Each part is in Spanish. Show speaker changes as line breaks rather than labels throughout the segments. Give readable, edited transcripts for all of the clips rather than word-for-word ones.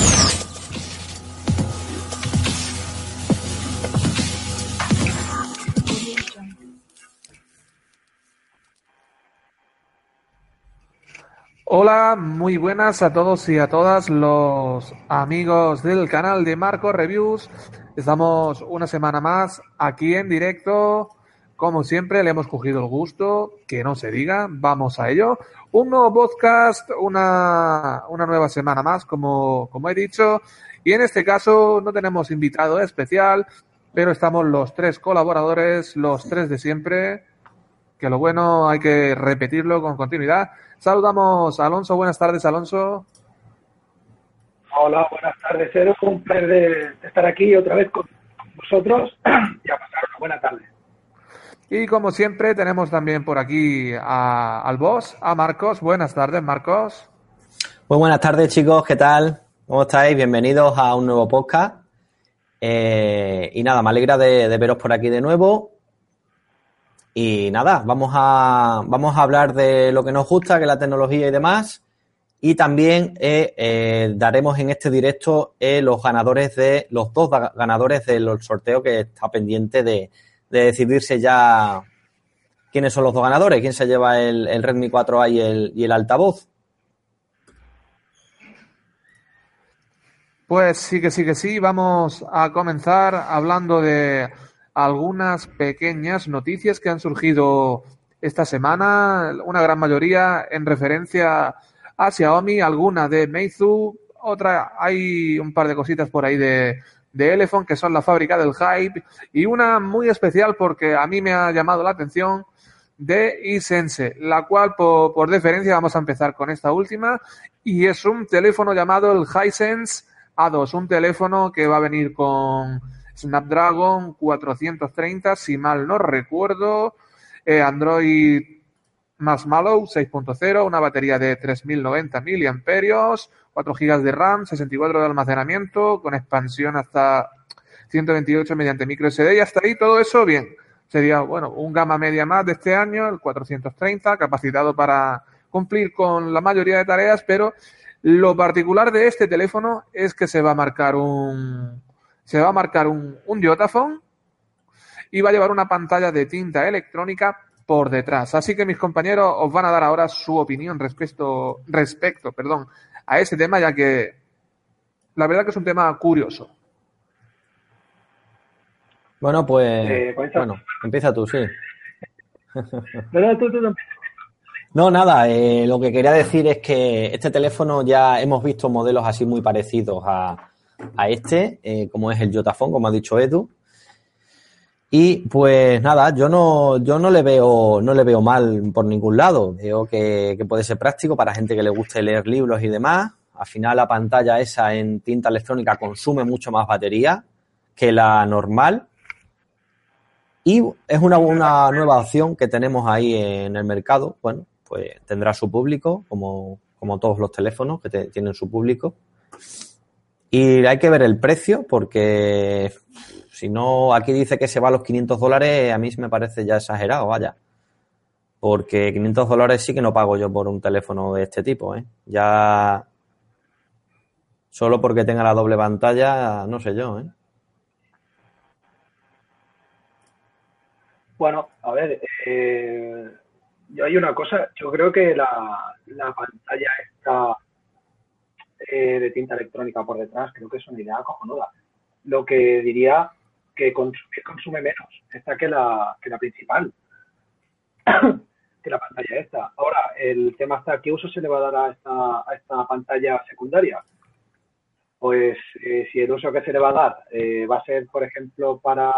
Hola, muy buenas a todos y a todas los amigos del canal de Marco Reviews. Estamos una semana más aquí en directo. Como siempre, le hemos cogido el gusto, que no se diga, vamos a ello. Un nuevo podcast, una nueva semana más, como he dicho. Y en este caso no tenemos invitado especial, pero estamos los tres colaboradores, los tres de siempre, que lo bueno hay que repetirlo con continuidad. Saludamos a Alonso. Buenas tardes, Alonso.
Hola, buenas tardes, Edu. Un placer de estar aquí otra vez con vosotros y a pasar una buena tarde.
Y como siempre tenemos también por aquí al boss, a Marcos. Buenas tardes, Marcos.
Muy buenas tardes, chicos. ¿Qué tal? ¿Cómo estáis? Bienvenidos a un nuevo podcast. Y nada, me alegra de veros por aquí de nuevo. Y nada, vamos a hablar de lo que nos gusta, que es la tecnología y demás. Y también daremos en este directo los dos ganadores del sorteo que está pendiente de decidirse ya quiénes son los dos ganadores, quién se lleva el Redmi 4A y el altavoz.
Pues sí que sí. Vamos a comenzar hablando de algunas pequeñas noticias que han surgido esta semana, una gran mayoría en referencia a Xiaomi, alguna de Meizu, otra, hay un par de cositas por ahí de Elephone, que son la fábrica del hype, y una muy especial porque a mí me ha llamado la atención, de iSense, la cual por deferencia vamos a empezar con esta última, y es un teléfono llamado el Hisense A2, un teléfono que va a venir con Snapdragon 430, si mal no recuerdo, Android Marshmallow 6.0, una batería de 3090 miliamperios, 4 GB de RAM, 64 de almacenamiento, con expansión hasta 128 mediante micro SD, y hasta ahí todo eso bien. Sería, bueno, un gama media más de este año, el 430, capacitado para cumplir con la mayoría de tareas, pero lo particular de este teléfono es que se va a marcar un Yotaphone y va a llevar una pantalla de tinta electrónica por detrás. Así que mis compañeros os van a dar ahora su opinión respecto a ese tema, ya que la verdad que es un tema curioso.
Bueno, pues empieza tú, sí.
No, tú no.
No, nada, lo que quería decir es que este teléfono ya hemos visto modelos así muy parecidos a como es el Yotaphone, como ha dicho Edu. Y pues nada, yo no le veo mal por ningún lado. Veo que puede ser práctico para gente que le guste leer libros y demás. Al final la pantalla esa en tinta electrónica consume mucho más batería que la normal. Y es una nueva opción que tenemos ahí en el mercado. Bueno, pues tendrá su público, como todos los teléfonos que tienen su público. Y hay que ver el precio, porque si no, aquí dice que se va a los $500, a mí me parece ya exagerado, vaya. Porque $500 sí que no pago yo por un teléfono de este tipo, ¿eh? Ya solo porque tenga la doble pantalla, no sé yo, ¿eh?
Bueno, a ver, yo hay una cosa, yo creo que la pantalla esta de tinta electrónica por detrás, creo que es una idea cojonuda. Lo que diría que consume menos esta que la principal, que la pantalla esta. Ahora, el tema está, ¿qué uso se le va a dar a esta pantalla secundaria? Pues si el uso que se le va a dar va a ser, por ejemplo, para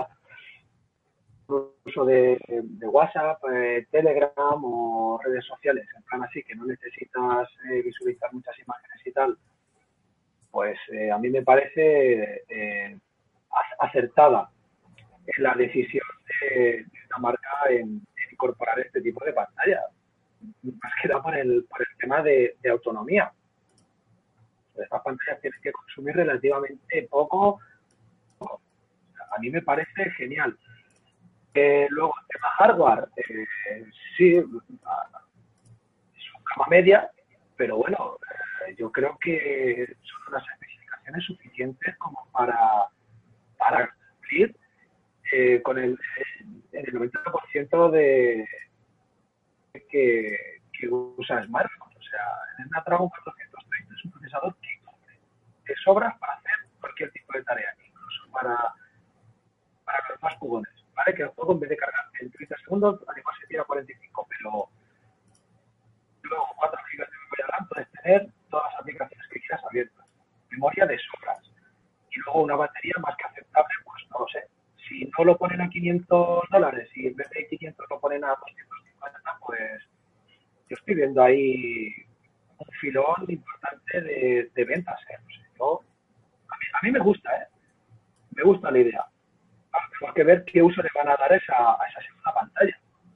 uso de WhatsApp, Telegram o redes sociales, en plan así, que no necesitas visualizar muchas imágenes y tal, pues a mí me parece acertada la decisión de la marca en incorporar este tipo de pantalla, más que nada por el tema de autonomía. Estas pantallas tienen que consumir relativamente poco. A mí me parece genial. Luego, el tema hardware, sí, es una gama media, pero bueno, yo creo que son unas prestaciones suficientes como para cumplir con en el 90% de que usa smartphones. O sea, el Snapdragon 430 es un procesador que te sobra para hacer cualquier tipo de tarea, incluso para los más jugones, ¿vale? Que el juego, en vez de cargar en 30 segundos, al igual se tira 45, pero luego 4 GB de memoria RAM puedes tener todas las aplicaciones que quieras abiertas, memoria de sobras, y luego una batería más que aceptable, pues no lo sé. Si no lo ponen a $500 y en vez de 500 lo ponen a 250, pues yo estoy viendo ahí un filón importante de ventas, ¿eh? No sé, a mí me gusta, ¿eh? Me gusta la idea. Tenemos que ver qué uso le van a dar a esa segunda pantalla.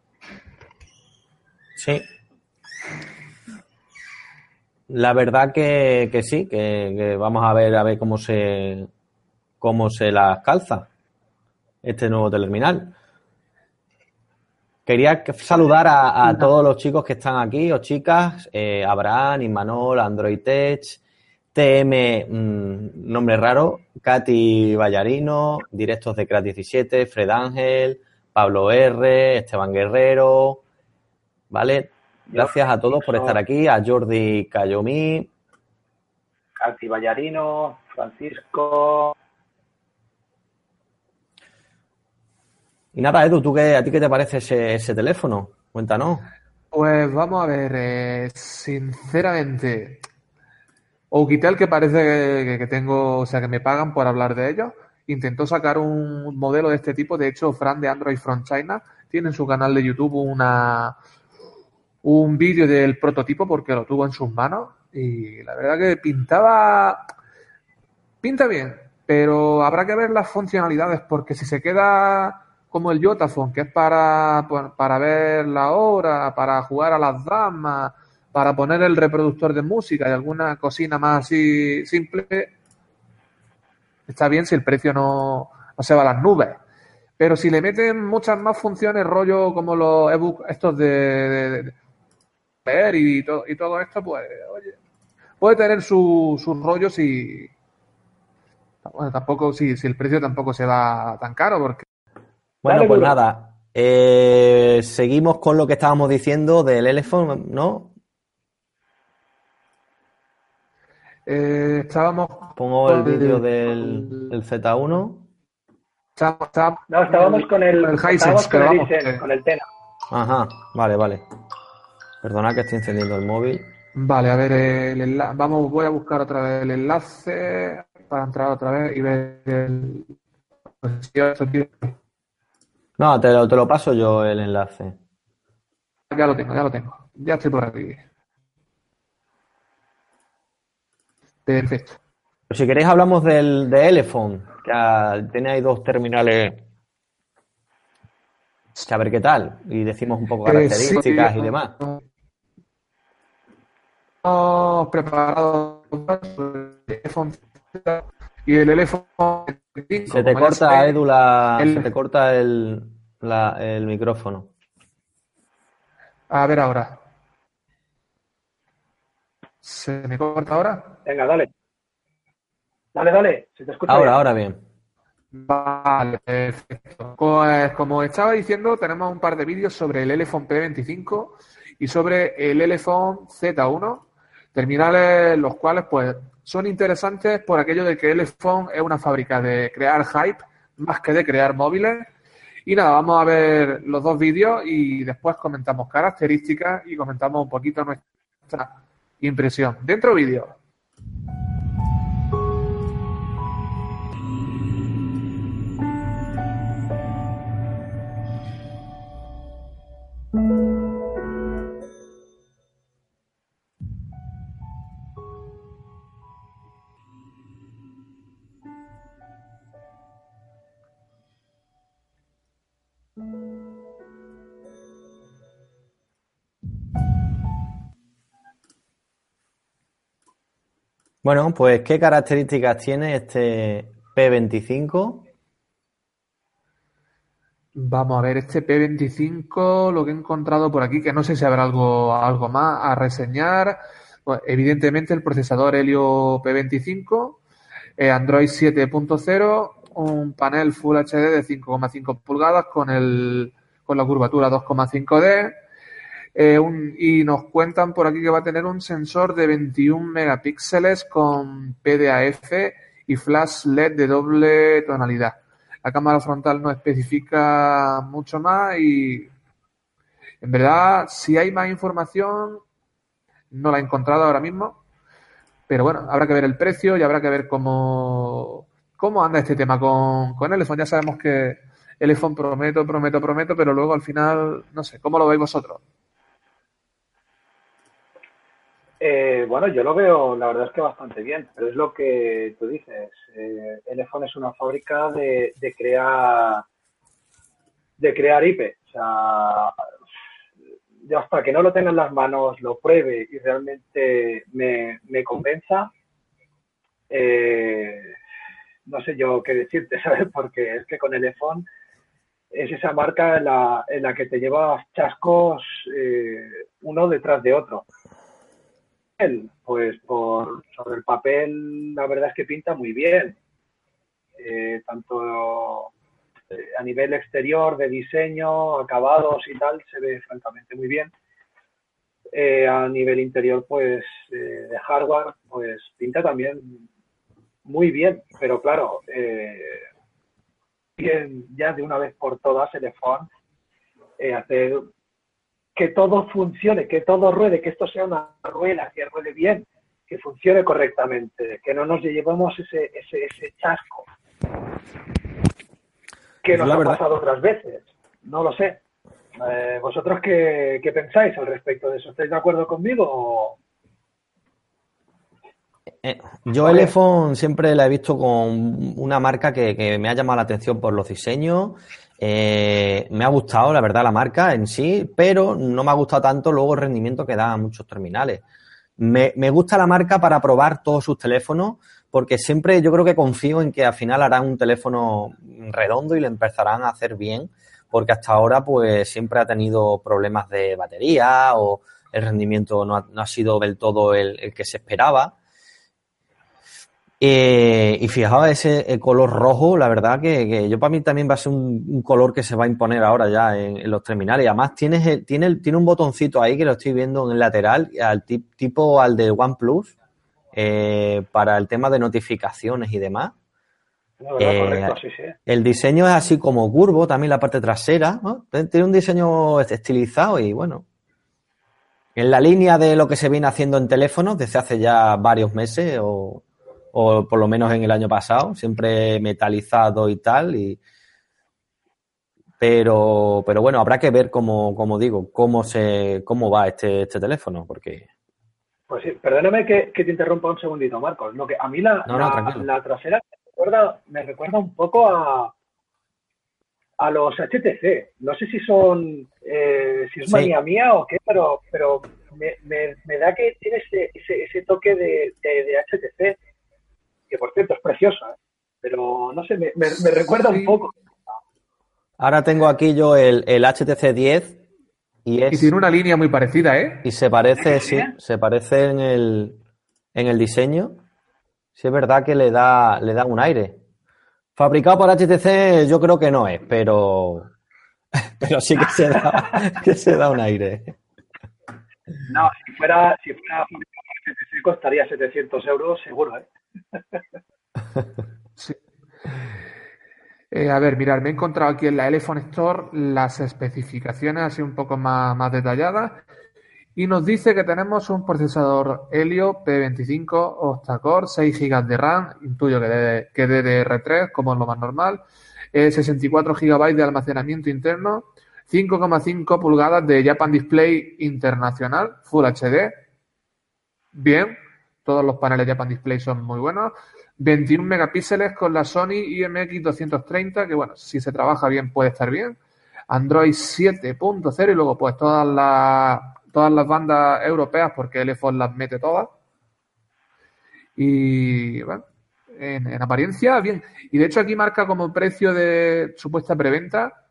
Sí. La verdad que sí, que vamos a ver cómo se las calza este nuevo terminal. Quería saludar a todos los chicos que están aquí, o chicas, Abraham, Imanol, Android Tech, TM, nombre raro, Katy Vallarino, directos de Crack 17, Fred Ángel, Pablo R, Esteban Guerrero, ¿vale? Gracias a todos por estar aquí, a Jordi Cayomí,
Katy Vallarino, Francisco.
Y nada, Edu, ¿a ti qué te parece ese teléfono? Cuéntanos.
Pues vamos a ver, sinceramente, Oukitel, que parece que tengo, o sea, que me pagan por hablar de ellos, intentó sacar un modelo de este tipo. De hecho, Fran de Android from China tiene en su canal de YouTube un vídeo del prototipo porque lo tuvo en sus manos y la verdad que pinta bien, pero habrá que ver las funcionalidades, porque si se queda como el Yotaphone, que es para ver la hora, para jugar a las damas, para poner el reproductor de música y alguna cocina más así simple, está bien si el precio no se va a las nubes. Pero si le meten muchas más funciones, rollo como los ebooks estos de leer y todo esto, pues oye, puede tener sus rollos y bueno, tampoco si el precio tampoco se va tan caro, porque
bueno,
Dale,
pues
duro.
nada, seguimos con lo que estábamos diciendo del Elephone, ¿no?
estábamos
Pongo el vídeo del Z1.
Estábamos con el
Hisense, pero vamos,
con el Tena.
Ajá, vale. Perdona que estoy encendiendo el móvil.
vale, a ver el enlace. Voy a buscar otra vez el enlace para entrar otra vez y ver el.
No, te lo paso yo el enlace.
Ya lo tengo. Ya estoy por aquí. Perfecto.
Pero si queréis hablamos de Elephone, que tiene ahí dos terminales. A ver qué tal. Y decimos un poco características
Sí,
y demás.
hemos preparado el iPhone y el iPhone 5.
Se te
Como ya
corta,
sabéis,
Edu, se te corta el micrófono.
A ver ahora. ¿Se me corta ahora?
Venga, dale. Dale, se te escucha
Ahora bien.
Vale, perfecto. Pues como estaba diciendo, tenemos un par de vídeos sobre el Elephone P25 y sobre el Elephone Z1, terminales los cuales pues son interesantes por aquello de que el Elephone es una fábrica de crear hype más que de crear móviles. Y nada, vamos a ver los dos vídeos y después comentamos características y comentamos un poquito nuestra impresión. Dentro vídeo.
Bueno, pues ¿qué características tiene este P25?
Vamos a ver, este P25, lo que he encontrado por aquí, que no sé si habrá algo más a reseñar. Pues, evidentemente el procesador Helio P25, Android 7.0, un panel Full HD de 5,5 pulgadas con la curvatura 2,5D. Y nos cuentan por aquí que va a tener un sensor de 21 megapíxeles con PDAF y flash LED de doble tonalidad. La cámara frontal no especifica mucho más y, en verdad, si hay más información, no la he encontrado ahora mismo. Pero bueno, habrá que ver el precio y habrá que ver cómo anda este tema con el iPhone. Ya sabemos que el iPhone prometo, pero luego al final, no sé, ¿cómo lo veis vosotros?
Bueno, yo lo veo, la verdad es que bastante bien, pero es lo que tú dices. El iPhone es una fábrica de crear IP. O sea, yo hasta que no lo tenga en las manos, lo pruebe y realmente me convenza, no sé yo qué decirte, ¿sabes? Porque es que con el iPhone es esa marca en la que te llevas chascos uno detrás de otro. Pues sobre el papel la verdad es que pinta muy bien, tanto a nivel exterior, de diseño, acabados y tal, se ve francamente muy bien. A nivel interior, pues de hardware, pues pinta también muy bien, pero claro, bien, ya de una vez por todas el iPhone hacer que todo funcione, que todo ruede, que esto sea una rueda, que ruede bien, que funcione correctamente, que no nos llevemos ese chasco que nos ha pasado otras veces. No lo sé. ¿Vosotros qué pensáis al respecto de eso? ¿Estáis de acuerdo conmigo?
Yo el iPhone siempre la he visto con una marca que me ha llamado la atención por los diseños. Me ha gustado, la verdad, la marca en sí, pero no me ha gustado tanto luego el rendimiento que da a muchos terminales. Me gusta la marca para probar todos sus teléfonos, porque siempre yo creo que confío en que al final harán un teléfono redondo y le empezarán a hacer bien, porque hasta ahora pues siempre ha tenido problemas de batería o el rendimiento no ha sido del todo el que se esperaba. Y fijaos ese color rojo, la verdad que yo para mí también va a ser un color que se va a imponer ahora ya en los terminales. Y además tiene un botoncito ahí que lo estoy viendo en el lateral, tipo al de OnePlus, para el tema de notificaciones y demás.
No, ¿verdad? Correcto, sí.
El diseño es así como curvo, también la parte trasera, ¿no? Tiene un diseño estilizado y bueno, en la línea de lo que se viene haciendo en teléfonos desde hace ya varios meses o por lo menos en el año pasado, siempre metalizado y tal, pero bueno, habrá que ver como digo, cómo va este teléfono, porque...
Pues sí, perdóname que te interrumpa un segundito, Marcos. Lo que a mí la trasera me recuerda un poco a los HTC. No sé si son si es manía mía o qué, pero me da que tiene ese toque de HTC, que por cierto es preciosa, pero no sé, me recuerda un poco.
Ahora tengo aquí yo el HTC 10 y
tiene una línea muy parecida, ¿eh?
Y se parece, sí, se parece en el diseño. Sí, es verdad que le da un aire. Fabricado por HTC yo creo que no es, pero sí que se da un aire.
No, si fuera fabricado por HTC costaría 700 euros seguro, ¿eh?
Sí. A ver, mirad, me he encontrado aquí en la Elephone Store las especificaciones así un poco más detalladas y nos dice que tenemos un procesador Helio P25 octa-core, 6 GB de RAM, intuyo que DDR3 como es lo más normal, 64 GB de almacenamiento interno, 5,5 pulgadas de Japan Display Internacional Full HD. Bien, todos los paneles Japan Display son muy buenos. 21 megapíxeles con la Sony IMX230, que bueno, si se trabaja bien puede estar bien. Android 7.0 y luego pues todas las bandas europeas, porque el iPhone las mete todas. Y bueno, en apariencia bien. Y de hecho aquí marca como precio de supuesta preventa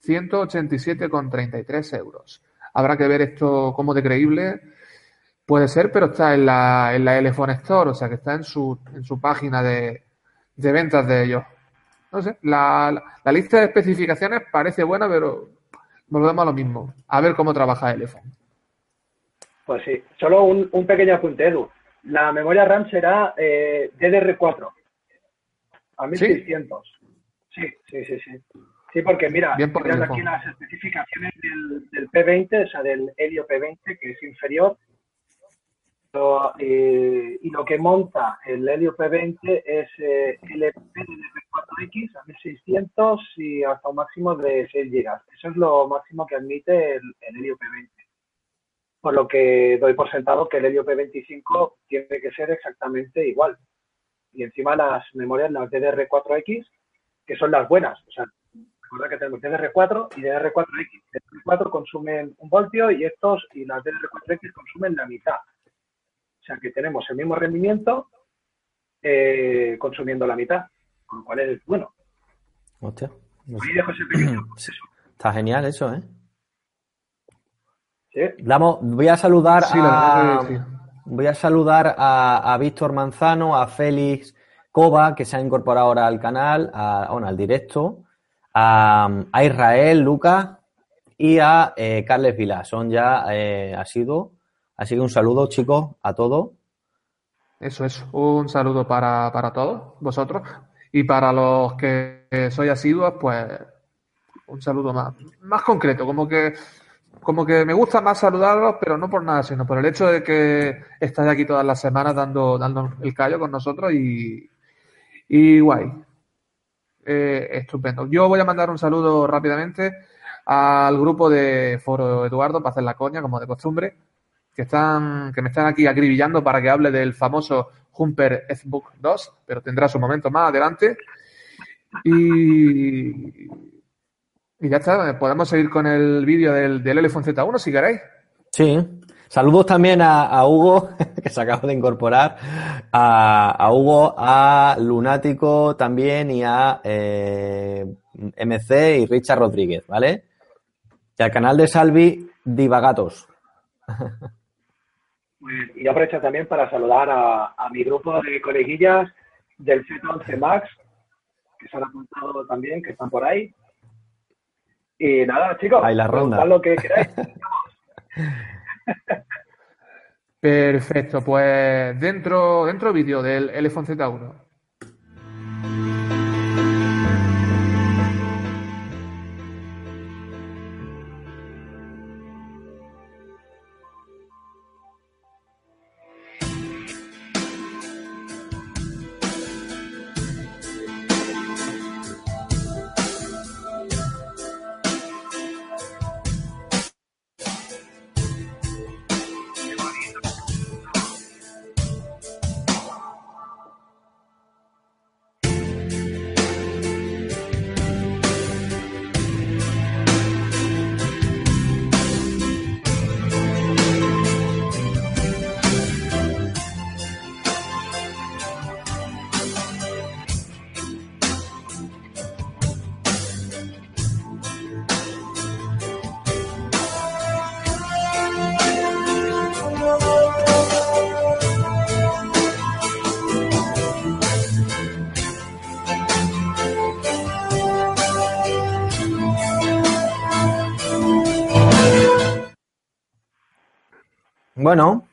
187,33 euros. Habrá que ver esto cómo de creíble puede ser, pero está en la Elephone Store, o sea que está en su página de de ventas de ellos. No sé, la lista de especificaciones parece buena, pero volvemos a lo mismo. A ver cómo trabaja el iPhone.
Pues sí, solo un pequeño apunte, Edu. La memoria RAM será DDR4 a
¿Sí?
1600. Sí. Sí, porque mira,
Bien por
estoy
el
viendo aquí
iPhone.
las especificaciones del P20, o sea, del Helio P20, que es inferior. Y lo que monta el Helio P20 es LPDDR4X a 1600 y hasta un máximo de 6 GB. Eso es lo máximo que admite el Helio P20. Por lo que doy por sentado que el Helio P25 tiene que ser exactamente igual. Y encima las memorias, las DDR4X, que son las buenas. O sea, recuerda que tenemos DDR4 y DDR4X. DDR4 consumen 1 voltio y las DDR4X consumen la mitad. O sea, que tenemos el mismo rendimiento consumiendo la mitad, con lo cual es bueno.
Hostia.
Ahí dejo ese pequeño
Sí. Está genial eso, ¿eh?
¿Sí?
Voy a saludar
Sí, la verdad que sí.
voy a saludar a Víctor Manzano, a Félix Cova, que se ha incorporado ahora al canal, al directo, a Israel, Lucas y a Carles Vila. Así que un saludo, chicos, a todos.
Eso es. Un saludo para todos vosotros. Y para los que sois asiduos, pues un saludo más concreto. Como que me gusta más saludarlos, pero no por nada, sino por el hecho de que estáis aquí todas las semanas dando el callo con nosotros y guay. Estupendo. Yo voy a mandar un saludo rápidamente al grupo de Foro Eduardo para hacer la coña, como de costumbre, que me están aquí acribillando para que hable del famoso Humper Xbook 2, pero tendrá su momento más adelante. Y ya está, podemos seguir con el vídeo del iPhone Z1 si queréis.
Sí. Saludos también a Hugo, que se acaba de incorporar, a Hugo, a Lunático también y a MC y Richard Rodríguez, ¿vale? Y al canal de Salvi Divagatos.
Y aprovecho también para saludar a mi grupo de coleguillas del Z11 Max, que se han apuntado también, que están por ahí. Y nada, chicos,
Ahí la
preguntad
ronda.
lo que queráis.
Perfecto, pues dentro vídeo del iPhone Z1.
Bueno,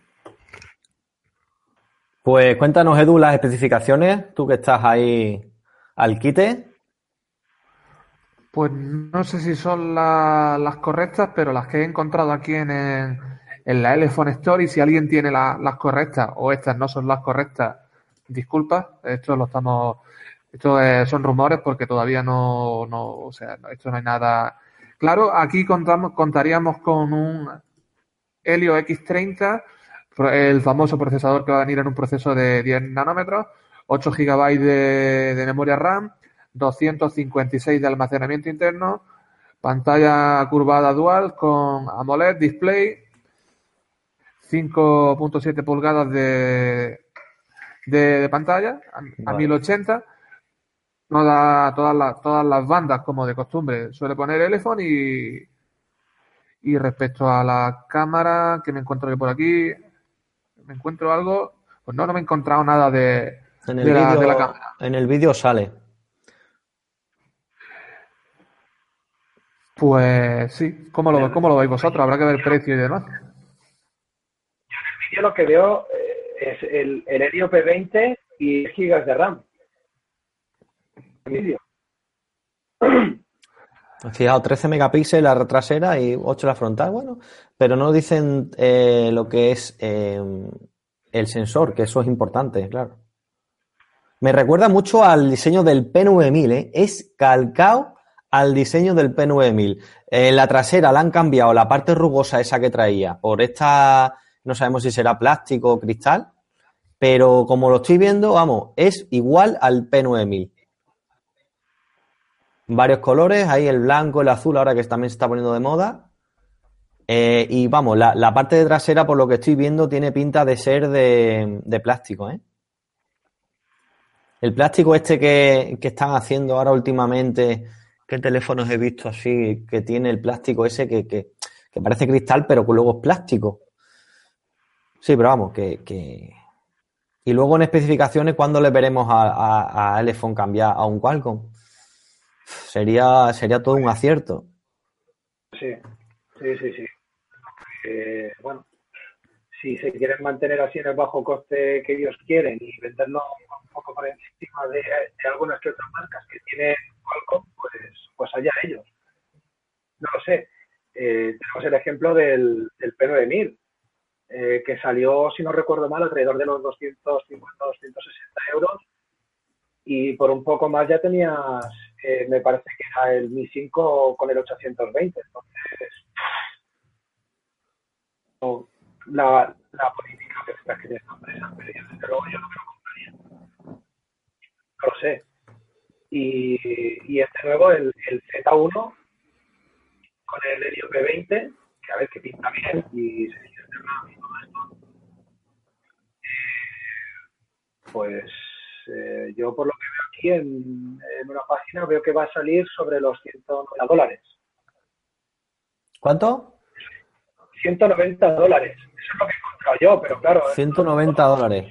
pues cuéntanos, Edu, las especificaciones, tú que estás ahí al quite.
Pues no sé si son las correctas, pero las que he encontrado aquí en la iPhone Store, y si alguien tiene las correctas o estas no son las correctas, disculpa, son rumores porque todavía o sea, esto no hay nada claro. Aquí contaríamos con un Helio X30, el famoso procesador que va a venir en un proceso de 10 nanómetros, 8 GB de memoria RAM, 256 de almacenamiento interno, pantalla curvada dual con AMOLED display, 5.7 pulgadas de pantalla a
Vale.
1080, todas las bandas como de costumbre suele poner el iPhone. Y respecto a la cámara que me encuentro yo por aquí, me encuentro algo, pues no me he encontrado nada
En
de la cámara.
En el vídeo sale.
Pues sí, ¿cómo lo veis vosotros? Habrá que ver precio y demás.
Yo lo que veo es el Helio P20 y gigas de RAM. Vídeo.
Fijaos, 13 megapíxeles la trasera y 8 la frontal, bueno, pero no dicen lo que es el sensor, que eso es importante, claro. Me recuerda mucho al diseño del P9000, ¿eh? Es calcado al diseño del P9000. La trasera la han cambiado, la parte rugosa esa que traía, por esta, no sabemos si será plástico o cristal, pero como lo estoy viendo, vamos, es igual al P9000. Varios colores, ahí el blanco, el azul, ahora que también se está poniendo de moda. Y vamos, la parte de trasera, por lo que estoy viendo, tiene pinta de ser de plástico, ¿eh? El plástico este que están haciendo ahora últimamente, ¿qué teléfonos he visto así? Que tiene el plástico ese que parece cristal, pero que luego es plástico. Sí, pero vamos, Y luego en especificaciones, ¿cuándo le veremos a iPhone cambiar a un Qualcomm? Sería todo un acierto.
Sí. Bueno, si se quieren mantener así en el bajo coste que ellos quieren y venderlo un poco por encima de algunas que otras marcas que tienen Qualcomm, pues allá ellos. No lo sé. Tenemos el ejemplo del P9000, que salió, si no recuerdo mal, alrededor de los 250, 260 euros, y por un poco más ya tenías, me parece que era el Mi 5 con el 820. Entonces, la política que está que esta empresa, pero desde luego yo no me lo compraría. No lo sé. Y este nuevo, el Z1, con el Helio P20, que a ver, que pinta bien y se dice y todo esto, pues yo por lo que veo aquí en una página veo que va a salir sobre los $190.
¿Cuánto?
$190. Eso es lo que he encontrado yo, pero claro.
$190.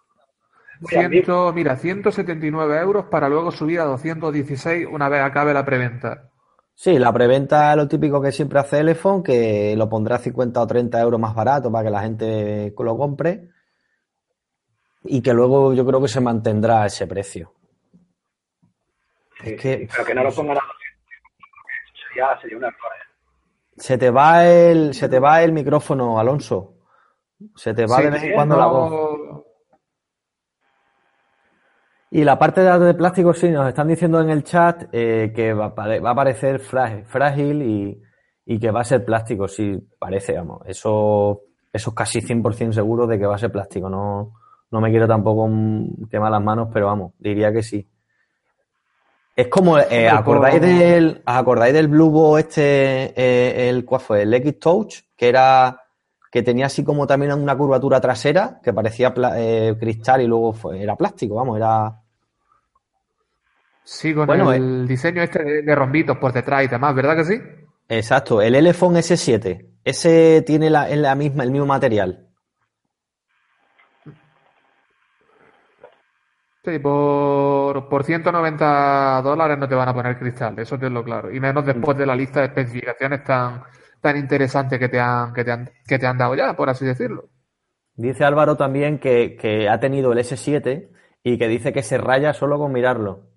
Mira, 179 euros para luego subir a 216 una vez acabe la preventa.
Sí, la preventa es lo típico que siempre hace iPhone, que lo pondrá 50 o 30 euros más barato para que la gente lo compre y que luego yo creo que se mantendrá ese precio.
Sí, pero que no lo pongan a 200, sería un error, ¿eh?
Se te va el micrófono, Alonso. Se te va de vez en cuando la voz. Y la parte de plástico, sí, nos están diciendo en el chat que va a parecer frágil y que va a ser plástico, sí, parece, vamos. Eso es casi 100% seguro de que va a ser plástico. No me quiero tampoco quemar las manos, pero vamos, diría que sí. Es como, ¿acordáis del Bluebo ¿cuál fue? El X-Touch, que tenía así como también una curvatura trasera, que parecía cristal y luego era plástico, vamos, era...
Sí, con el diseño este de rombitos por detrás y demás, ¿verdad que sí?
Exacto, el Elephone S7, ese tiene el mismo material.
Sí, por $190 no te van a poner cristal, eso te lo claro. Y menos después de la lista de especificaciones tan interesante que te han dado ya, por así decirlo.
Dice Álvaro también que ha tenido el S7 y que dice que se raya solo con mirarlo.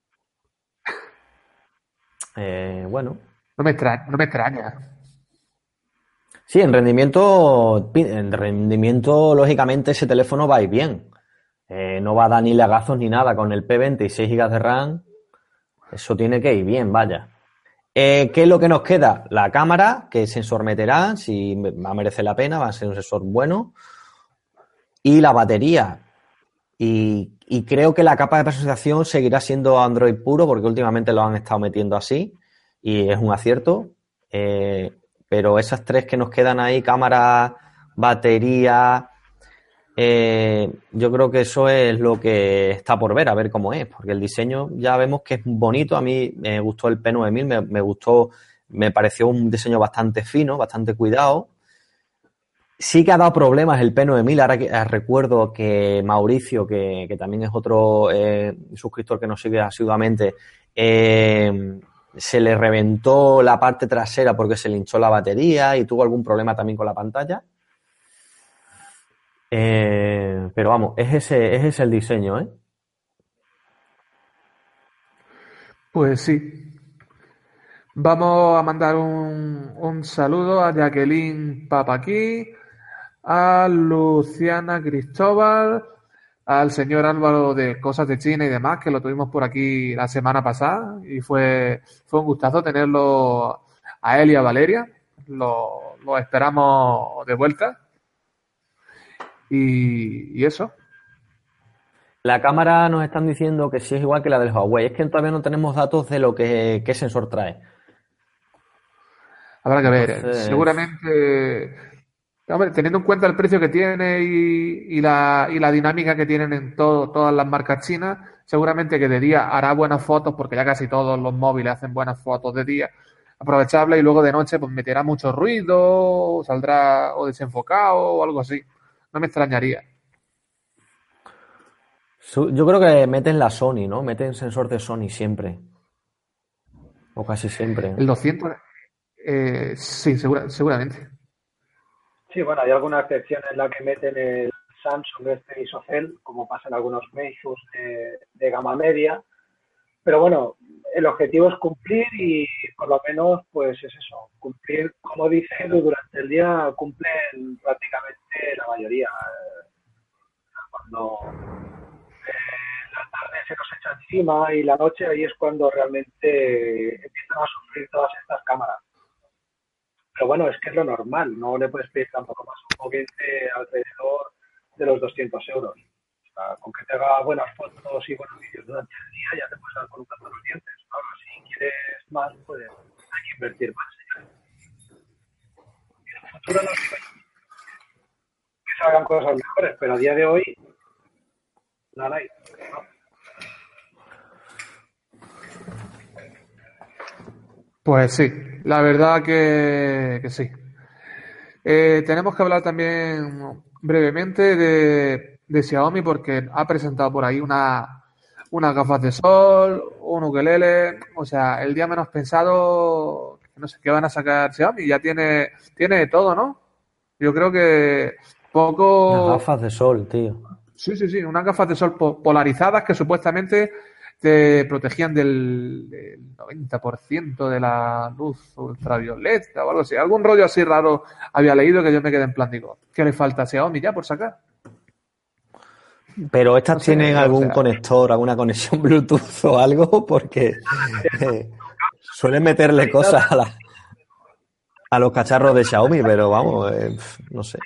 Bueno.
No me extraña.
Sí, en rendimiento, lógicamente, ese teléfono va a ir bien. No va a dar ni lagazos ni nada. Con el P20 y 6 GB de RAM, eso tiene que ir bien, vaya. ¿Qué es lo que nos queda? La cámara, que sensor meterá, si va a merecer la pena, va a ser un sensor bueno. Y la batería. Y creo que la capa de personalización seguirá siendo Android puro, porque últimamente lo han estado metiendo así, y es un acierto. Pero esas tres que nos quedan ahí, cámara, batería, yo creo que eso es lo que está por ver, a ver cómo es, porque el diseño ya vemos que es bonito. A mí me gustó el P9000, me pareció un diseño bastante fino, bastante cuidado. Sí que ha dado problemas el P9000. Ahora que recuerdo que Mauricio, que también es otro suscriptor que nos sigue asiduamente, se le reventó la parte trasera porque se le hinchó la batería y tuvo algún problema también con la pantalla. Pero vamos, es ese el diseño, ¿eh?
Pues sí. Vamos a mandar un saludo a Jacqueline Papaquí, a Luciana Cristóbal, al señor Álvaro de Cosas de China y demás, que lo tuvimos por aquí la semana pasada y fue un gustazo tenerlo a él y a Valeria. Lo esperamos de vuelta. Y eso.
La cámara nos están diciendo que sí es igual que la del Huawei. Es que todavía no tenemos datos de lo qué sensor trae.
Habrá que ver.
Entonces,
Seguramente, hombre, teniendo en cuenta el precio que tiene y la dinámica que tienen en todas las marcas chinas, seguramente que de día hará buenas fotos, porque ya casi todos los móviles hacen buenas fotos de día, aprovechables, y luego de noche pues meterá mucho ruido, o saldrá o desenfocado o algo así. No me extrañaría.
yo creo que meten la Sony, ¿no? Meten sensor de Sony siempre. O casi siempre, ¿no?
El 200, sí, seguramente.
Sí, bueno, hay alguna excepción en la que meten el Samsung ISOCELL, como pasa en algunos Meizus de gama media. Pero bueno, el objetivo es cumplir y por lo menos, pues es eso, cumplir, como dice Edu, durante el día cumplen prácticamente la mayoría. Cuando la tarde se nos echa encima y la noche, ahí es cuando realmente empiezan a sufrir todas estas cámaras. Pero bueno, es que es lo normal, no le puedes pedir tampoco más un móvil alrededor de los 200 euros. O sea, con que te haga buenas fotos y buenos vídeos durante el día ya te puedes dar por un canto los dientes. Ahora, si quieres más, pues hay que invertir más. En el futuro no digo que salgan cosas mejores, pero a día de hoy nada hay. ¿No?
Pues sí, la verdad que sí. Tenemos que hablar también brevemente de Xiaomi, porque ha presentado por ahí unas gafas de sol, un ukelele, o sea, el día menos pensado, no sé qué van a sacar Xiaomi, ya tiene de todo, ¿no? Yo creo que
Unas
poco.
gafas de sol, tío.
Sí, unas gafas de sol polarizadas que supuestamente te protegían del 90% de la luz ultravioleta o algo así. Algún rollo así raro había leído que yo me quedé en plan, digo, ¿qué le falta a Xiaomi ya por sacar?
Pero estas
No sé,
tienen
o
algún
sea,
conector, alguna conexión Bluetooth o algo, porque suelen meterle cosas a los cacharros de Xiaomi, pero vamos, no sé.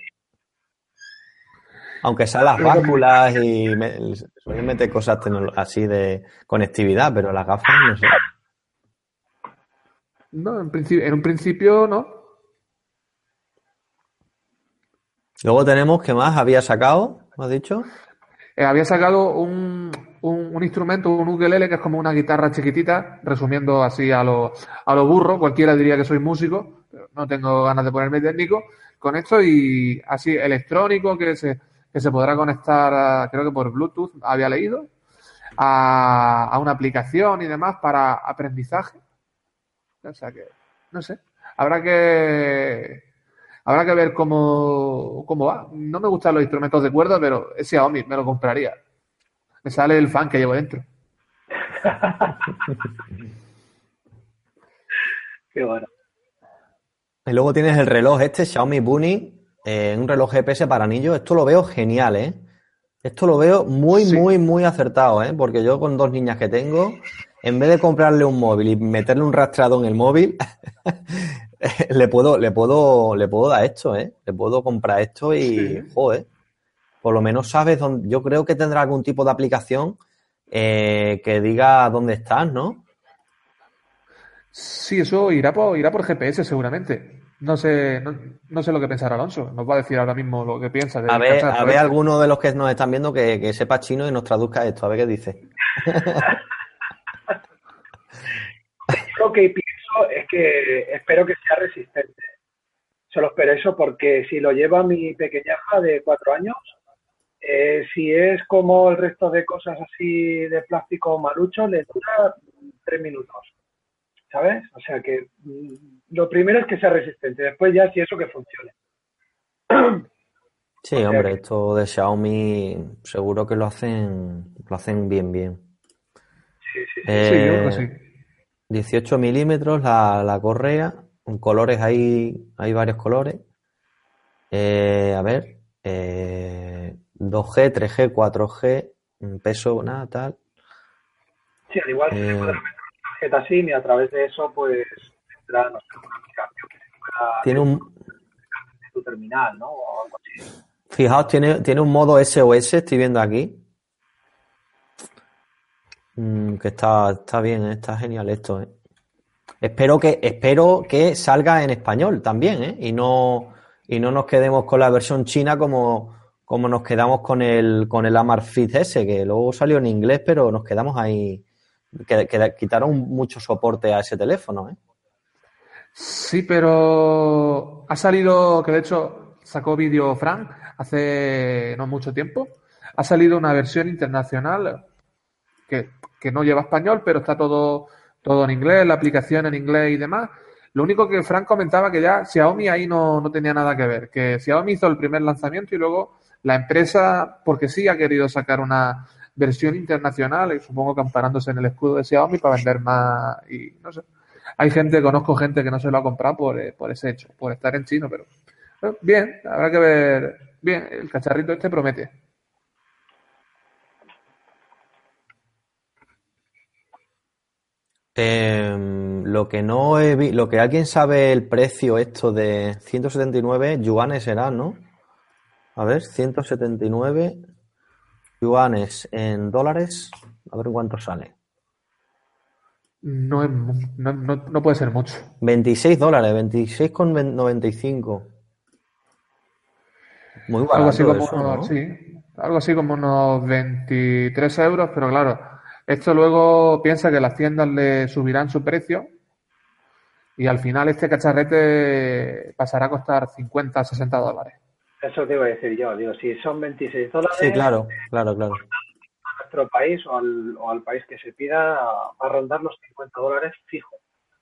Aunque sean las básculas y suelen meter cosas así de conectividad, pero las gafas no sé.
no, en un principio no.
Luego tenemos, ¿qué más había sacado? ¿Me has dicho?
Había sacado un instrumento, un ukelele, que es como una guitarra chiquitita, resumiendo así a lo burro. Cualquiera diría que soy músico, pero no tengo ganas de ponerme técnico con esto, y así electrónico que se podrá conectar, creo que por Bluetooth, había leído, a una aplicación y demás para aprendizaje. O sea que, no sé, habrá que habrá que ver cómo va. No me gustan los instrumentos de cuerda, pero ese Xiaomi me lo compraría. Me sale el fan que llevo dentro.
Qué bueno.
Y luego tienes el reloj Xiaomi Bunny, un reloj GPS para anillos. Esto lo veo genial, ¿eh? Esto lo veo muy,
Sí.
muy, muy acertado, ¿eh? Porque yo con 2 niñas que tengo, en vez de comprarle un móvil y meterle un rastreador en el móvil, le puedo dar esto, ¿eh? Le puedo comprar esto y,
Sí.
joder, por lo menos sabes dónde. Yo creo que tendrá algún tipo de aplicación que diga dónde estás, ¿no?
Sí, eso irá por GPS seguramente. No sé lo que pensará Alonso. Nos va a decir ahora mismo lo que piensa
A
del
ver,
cacharro este.
alguno de los que nos están viendo que sepa chino y nos traduzca esto, a ver qué dice.
Yo lo que pienso es que espero que sea resistente. O Solo espero eso porque si lo lleva mi pequeñaja de 4 años, si es como el resto de cosas así de plástico marucho, le dura 3 minutos, ¿sabes? O sea que lo primero es que sea resistente, después ya si eso que funcione.
Sí, hombre, esto de Xiaomi seguro que lo hacen bien, bien.
Sí, yo creo que sí.
18 milímetros la correa, en colores hay varios colores. A ver, 2G, 3G, 4G, peso, nada, tal.
Sí, al igual que se puede meter una tarjeta SIM y a través de eso, pues, entrar, no sé, una aplicación que se pueda
Tiene un,
de tu terminal, ¿no? O algo así.
fijaos, tiene un modo SOS, estoy viendo aquí. Que está bien, está genial esto, ¿eh? Espero que salga en español también, ¿eh? Y no nos quedemos con la versión china como nos quedamos con el Amar Fit S, que luego salió en inglés, pero nos quedamos ahí. Que quitaron mucho soporte a ese teléfono, ¿eh?
Sí, pero ha salido, que de hecho sacó vídeo Frank hace no mucho tiempo, ha salido una versión internacional que no lleva español, pero está todo en inglés, la aplicación en inglés y demás. Lo único que Frank comentaba que ya Xiaomi ahí no tenía nada que ver, que Xiaomi hizo el primer lanzamiento y luego la empresa, porque sí ha querido sacar una versión internacional, y supongo que amparándose en el escudo de Xiaomi para vender más y no sé. Conozco gente que no se lo ha comprado por ese hecho, por estar en chino, pero bien, habrá que ver. Bien, el cacharrito este promete.
Lo que no he vi- lo que alguien sabe el precio esto de 179 yuanes será, ¿no? A ver, 179 yuanes en dólares, a ver cuánto sale.
No puede ser mucho.
26 dólares, 26,95. Muy
Algo así
barato
como
eso,
unos,
¿no?
sí, algo así como unos 23 euros, pero claro, esto luego piensa que las tiendas le subirán su precio y al final este cacharrete pasará a costar 50, 60 dólares.
Eso te iba a decir yo, digo, si son 26
Sí,
dólares,
claro.
a nuestro país o al país que se pida, va a rondar los 50 dólares fijo.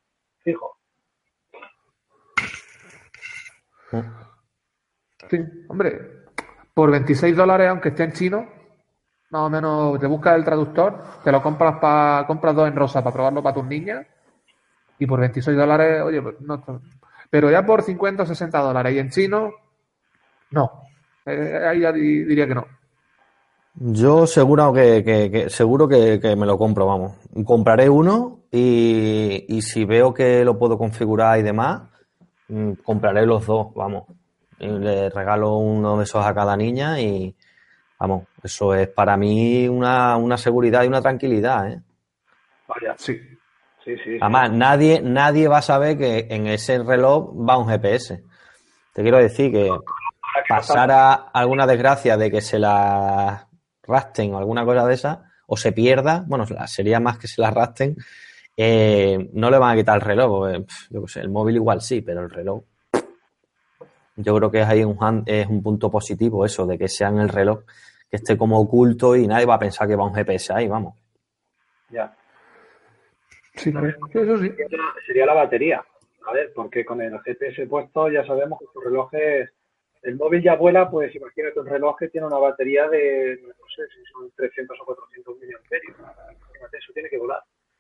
Sí, hombre, por 26 dólares, aunque esté en chino, más o menos te buscas el traductor, te lo compras dos en rosa para probarlo para tus niñas y por 26 dólares, oye, pues no, pero ya por 50 o 60 dólares y en chino, no. Ahí ya diría que no.
Yo seguro que me lo compro, vamos. Compraré uno y si veo que lo puedo configurar y demás, compraré los dos, vamos. Y le regalo uno de esos a cada niña y, vamos, eso es para mí una seguridad y una tranquilidad, ¿eh?
Vaya.
Sí.
Además, nadie va a saber que en ese reloj va un GPS. Te quiero decir que pasara alguna desgracia de que se la rasten o alguna cosa de esa, o se pierda, bueno, sería más que se la rasten, no le van a quitar el reloj, porque, yo qué sé, el móvil igual sí, pero el reloj, yo creo que es ahí es un punto positivo eso, de que sea en el reloj, que esté como oculto y nadie va a pensar que va un GPS ahí, vamos.
Ya.
Sí, eso sí.
Sería la batería. A ver, porque con el GPS puesto ya sabemos que tus relojes, el móvil ya vuela, pues imagínate un reloj que tiene una batería de, no sé si son 300 o 400 miliamperios. Imagínate, eso tiene que volar.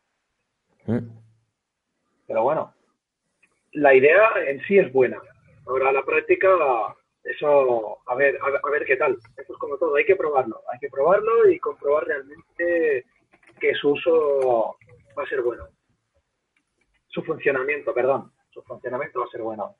Pero bueno, la idea en sí es buena. Ahora la práctica, eso, a ver qué tal. Eso es como todo, hay que probarlo y comprobar realmente que su uso va a ser bueno. Su funcionamiento va a ser bueno.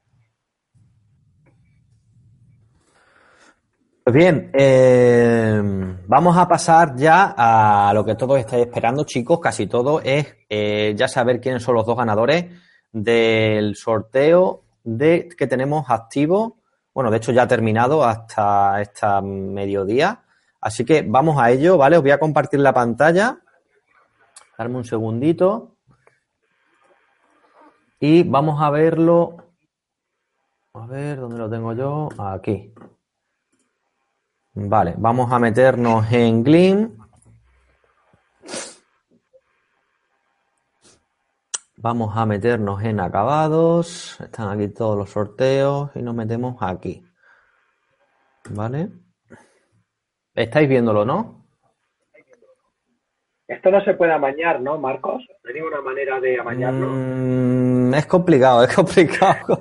Pues bien, vamos a pasar ya a lo que todos estáis esperando, chicos, casi todo es ya saber quiénes son los dos ganadores del sorteo que tenemos activo. Bueno, de hecho ya ha terminado hasta esta mediodía, así que vamos a ello, ¿vale? Os voy a compartir la pantalla, darme un segundito y vamos a verlo A ver, ¿dónde lo tengo yo? Aquí. Vale, vamos a meternos en Gleam. Vamos a meternos en acabados. Están aquí todos los sorteos y nos metemos aquí. ¿Vale? Estáis viéndolo, ¿no?
Esto no se puede amañar, ¿no, Marcos? ¿No hay ninguna manera de amañarlo?
Es complicado, es complicado.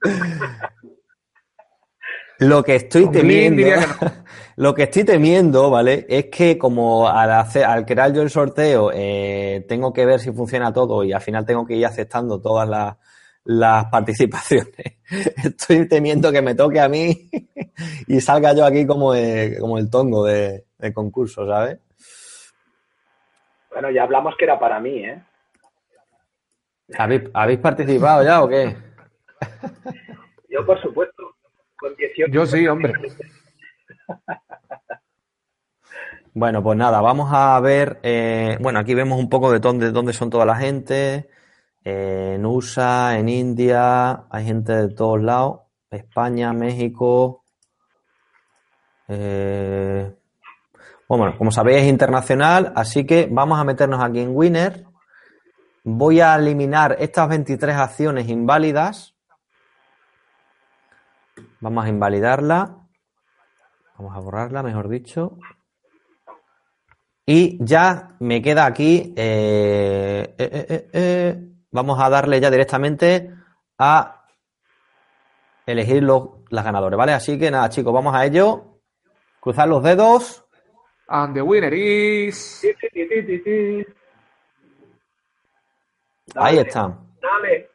Lo que estoy
Con Gleam
temiendo,
diría que no.
lo que estoy temiendo, ¿vale? Es que como al crear yo el sorteo, tengo que ver si funciona todo y al final tengo que ir aceptando todas las participaciones. Estoy temiendo que me toque a mí y salga yo aquí como el tongo de concurso, ¿sabes?
Bueno, ya hablamos que era para mí, ¿eh?
¿Habéis participado ya o qué?
Yo, por supuesto, con 18.
Yo sí, hombre.
Bueno, pues nada, vamos a ver. Bueno, aquí vemos un poco de dónde son toda la gente. En USA, en India, hay gente de todos lados. España, México. Bueno, como sabéis, es internacional, así que vamos a meternos aquí en Winner. Voy a eliminar estas 23 acciones inválidas. Vamos a invalidarla. Vamos a borrarla, mejor dicho. Y ya me queda aquí. Vamos a darle ya directamente a elegir las ganadores, ¿vale? Así que nada, chicos, vamos a ello. Cruzar los dedos.
And the winner is...
Ahí
Dale,
están.
dale.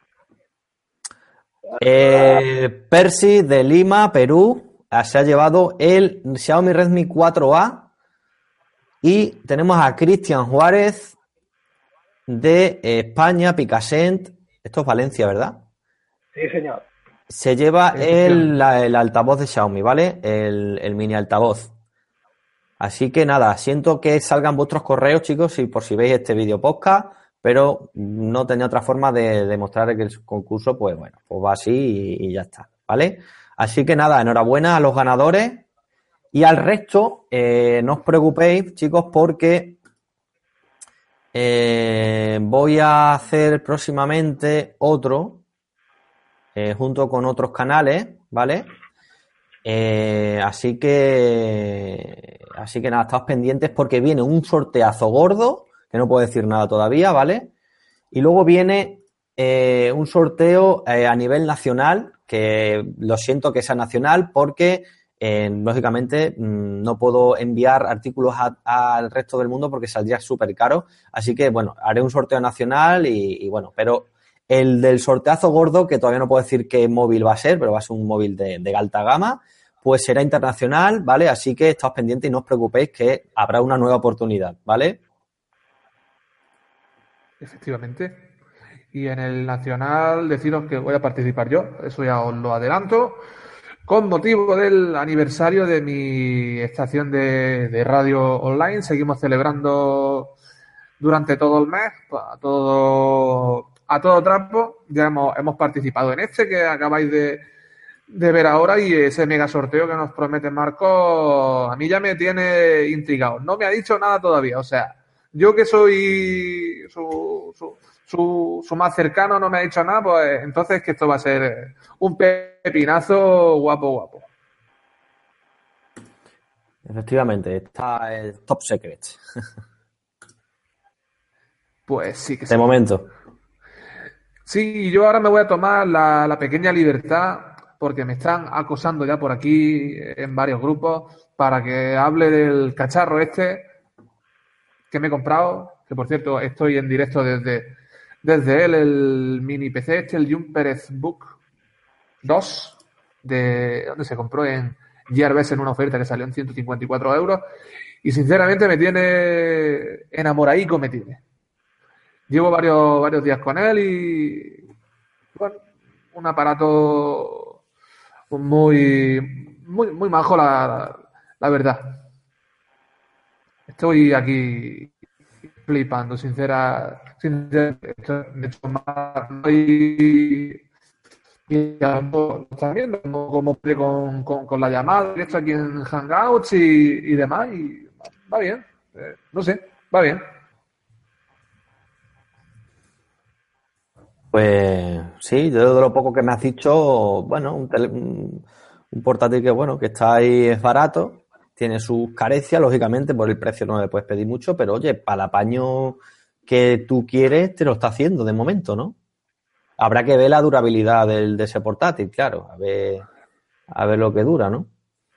Percy de Lima, Perú, se ha llevado el Xiaomi Redmi 4A. Y tenemos a Cristian Juárez de España, Picassent. Esto es Valencia, ¿verdad?
Sí, señor.
Se lleva el altavoz de Xiaomi, ¿vale? El mini altavoz. Así que nada, siento que salgan vuestros correos, chicos, por si veis este vídeo podcast, pero no tenía otra forma de demostrar que el concurso, pues bueno, pues va así y ya está, ¿vale? Así que nada, enhorabuena a los ganadores y al resto, no os preocupéis, chicos, porque voy a hacer próximamente otro, junto con otros canales, ¿vale? Así que nada, estáos pendientes porque viene un sorteazo gordo, que no puedo decir nada todavía, ¿vale? Y luego viene un sorteo a nivel nacional, que lo siento que sea nacional porque lógicamente no puedo enviar artículos al resto del mundo porque saldría súper caro. Así que bueno, haré un sorteo nacional y bueno, pero el del sorteazo gordo, que todavía no puedo decir qué móvil va a ser, pero va a ser un móvil de alta gama, pues será internacional, ¿vale? Así que estáos pendientes y no os preocupéis que habrá una nueva oportunidad, ¿vale?
Efectivamente. Y en el nacional deciros que voy a participar yo, eso ya os lo adelanto, con motivo del aniversario de mi estación de radio online. Seguimos celebrando durante todo el mes, a todo trapo. Ya hemos participado en este que acabáis de ver ahora y ese mega sorteo que nos promete Marco, a mí ya me tiene intrigado. No me ha dicho nada todavía, o sea, yo que soy su más cercano no me ha dicho nada, pues entonces que esto va a ser un pepinazo guapo.
Efectivamente, está el top secret.
Pues sí que sí.
De momento.
Sí, yo ahora me voy a tomar la pequeña libertad porque me están acosando ya por aquí en varios grupos para que hable del cacharro este que me he comprado, que por cierto estoy en directo desde él, el mini PC este, el Jumper Book 2, donde se compró en Gearbest en una oferta que salió en 154 euros y sinceramente me tiene enamoradico, me tiene. Llevo varios días con él y bueno, un aparato muy majo, la verdad. Estoy aquí flipando, sinceramente. De hecho, Y lo estás viendo como puede con la llamada directa aquí en Hangouts y demás, y va bien. No sé, va bien.
Pues sí, yo de lo poco que me has dicho, bueno, un portátil que bueno, que está ahí, es barato, tiene sus carencias, lógicamente, por el precio no le puedes pedir mucho, pero oye, para el apaño que tú quieres, te lo está haciendo de momento, ¿no? Habrá que ver la durabilidad de ese portátil, claro, a ver lo que dura, ¿no?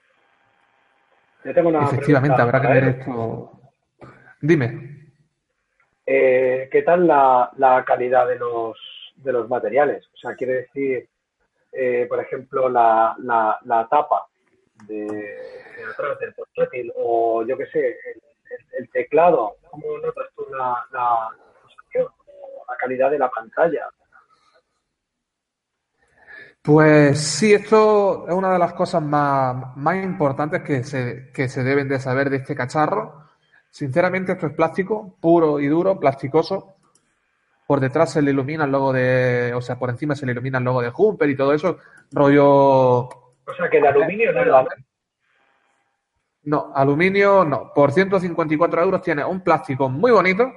Yo tengo una
Efectivamente,
pregunta
habrá que
para
ver
él.
esto. Dime.
¿Qué tal la calidad de los materiales? O sea, quiere decir, por ejemplo, la tapa de atrás del portátil o yo qué sé, el teclado. ¿Cómo notas tú la pulsación o la calidad de la pantalla?
Pues sí, esto es una de las cosas más importantes que se deben de saber de este cacharro. Sinceramente, esto es plástico, puro y duro, plasticoso. Por detrás se le ilumina el logo o sea, por encima se le ilumina el logo de Jumper y todo eso. Rollo.
O sea, que de aluminio no era, ¿no?
No, aluminio no. Por 154 euros tiene un plástico muy bonito,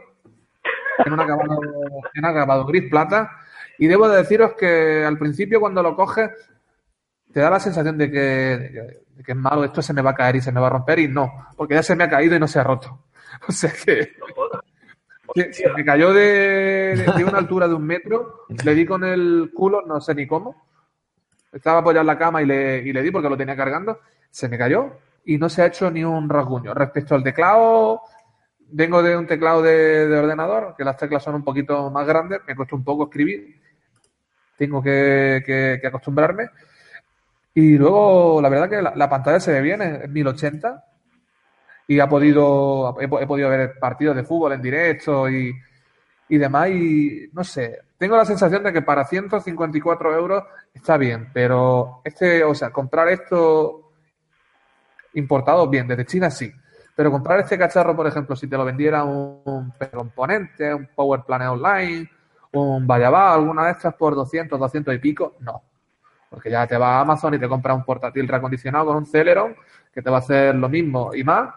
en un acabado gris plata. Y debo de deciros que al principio cuando lo coges te da la sensación de que es malo, esto se me va a caer y se me va a romper, y no, porque ya se me ha caído y no se ha roto. O sea que
No jodas.
se me cayó de una altura de 1 metro, le di con el culo, no sé ni cómo, estaba apoyado en la cama y le di porque lo tenía cargando, se me cayó y no se ha hecho ni un rasguño. Respecto al teclado, vengo de un teclado de ordenador, que las teclas son un poquito más grandes, me cuesta un poco escribir, tengo que acostumbrarme. Y luego, la verdad que la pantalla se ve bien, es 1080 y he podido ver partidos de fútbol en directo y demás. Y no sé, tengo la sensación de que para 154 euros está bien, pero o sea, comprar esto importado bien, desde China sí. Pero comprar este cacharro, por ejemplo, si te lo vendiera un componente, un Power Planet Online, un Vallava, alguna de estas por 200 y pico, no. Porque ya te vas a Amazon y te compras un portátil reacondicionado con un Celeron que te va a hacer lo mismo y más,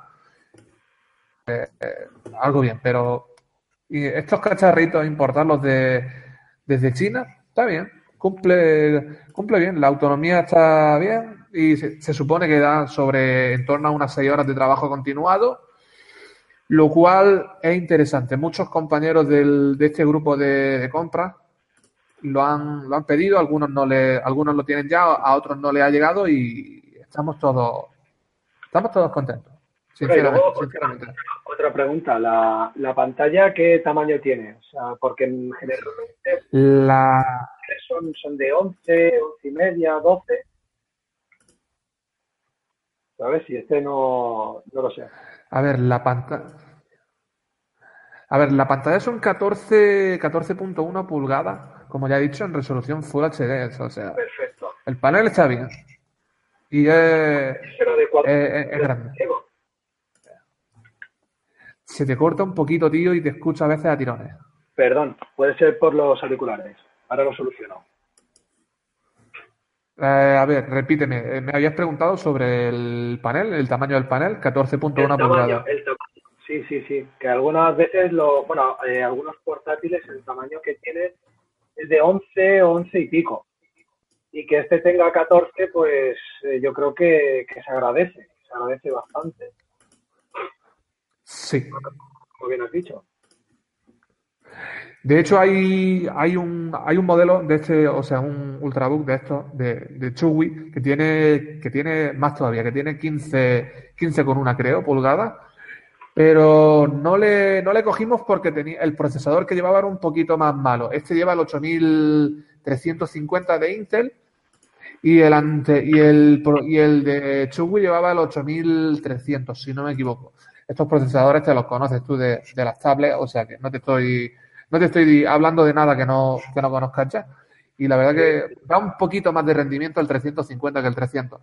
algo bien. Pero y estos cacharritos, importarlos desde China, está bien. Cumple bien. La autonomía está bien y se supone que da sobre en torno a unas 6 horas de trabajo continuado, lo cual es interesante. Muchos compañeros de este grupo de compras lo han pedido, algunos lo tienen ya, a otros no les ha llegado y estamos todos contentos,
Bueno, y luego
sinceramente.
otra pregunta, la pantalla, ¿qué tamaño tiene? O sea, porque generalmente
La,
son de 11 y media, 12. ¿Sabes? Si este no lo sé.
a ver, la pantalla son 14.1 pulgadas, como ya he dicho, en resolución Full HD, o sea,
Perfecto.
el panel está bien y
Será de 4
es grande.
ciego.
Se te corta un poquito, tío, y te escucha a veces a tirones.
Perdón, puede ser por los auriculares. Ahora lo soluciono.
A ver, repíteme. Me habías preguntado sobre el panel, el tamaño del panel, 14.1 pulgadas.
El tamaño. Sí, sí, sí. Que algunas veces, algunos portátiles, el tamaño que tienen es de 11 y pico. Y que este tenga 14, pues yo creo que se agradece bastante,
Sí.
como bien has dicho.
De hecho, hay un modelo de este, o sea, un Ultrabook de estos, de Chewy, que tiene más todavía, que tiene 15,1 creo, pulgadas. Pero no le cogimos porque tenía el procesador que llevaba era un poquito más malo. Este lleva el 8350 de Intel y el de Chewy llevaba el 8300, si no me equivoco. Estos procesadores te los conoces tú de las tablets, o sea que no te estoy hablando de nada que no conozcas ya. Y la verdad que da un poquito más de rendimiento el 350 que el 300.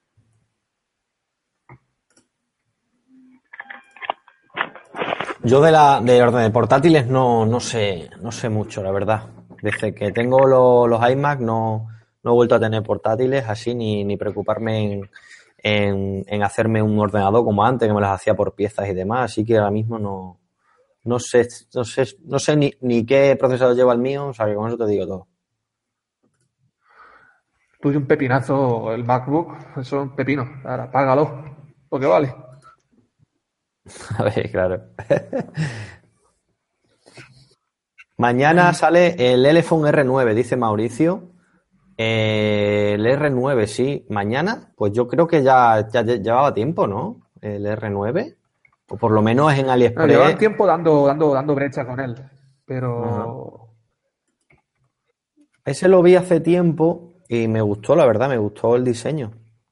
Yo de orden de portátiles no sé mucho, la verdad. Desde que tengo los iMac no no he vuelto a tener portátiles así ni preocuparme en hacerme un ordenador como antes, que me las hacía por piezas y demás. Así que ahora mismo no sé ni qué procesador lleva el mío, o sea que con eso te digo todo.
Tuve un pepinazo el MacBook, eso es un pepino. Ahora, págalo, porque vale.
A ver, claro. Mañana sale el Elephone R9, dice Mauricio. El R9, sí. Mañana, pues yo creo que ya llevaba tiempo, ¿no? El R9. O por lo menos en
No, llevan
AliExpress.
tiempo dando brecha con él,
Ajá.
pero
Ese lo vi hace tiempo y me gustó, la verdad, me gustó el diseño.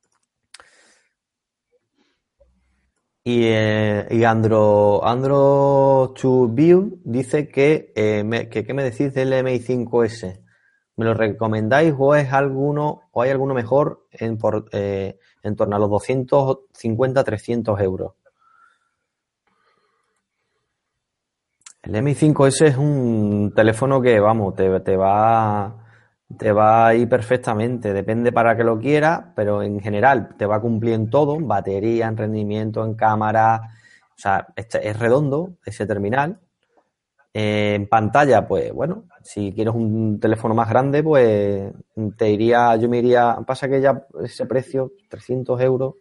Y Andro to View dice que, ¿qué me decís del MI5S? ¿Me lo recomendáis o es alguno o hay alguno mejor en torno a los 250-300 euros? El MI5S es un teléfono que, vamos, te va a ir perfectamente. Depende para qué lo quieras, pero en general te va a cumplir en todo, en batería, en rendimiento, en cámara. O sea, es redondo ese terminal. En pantalla, pues bueno, si quieres un teléfono más grande, pues yo me iría, pasa que ya ese precio, 300 euros.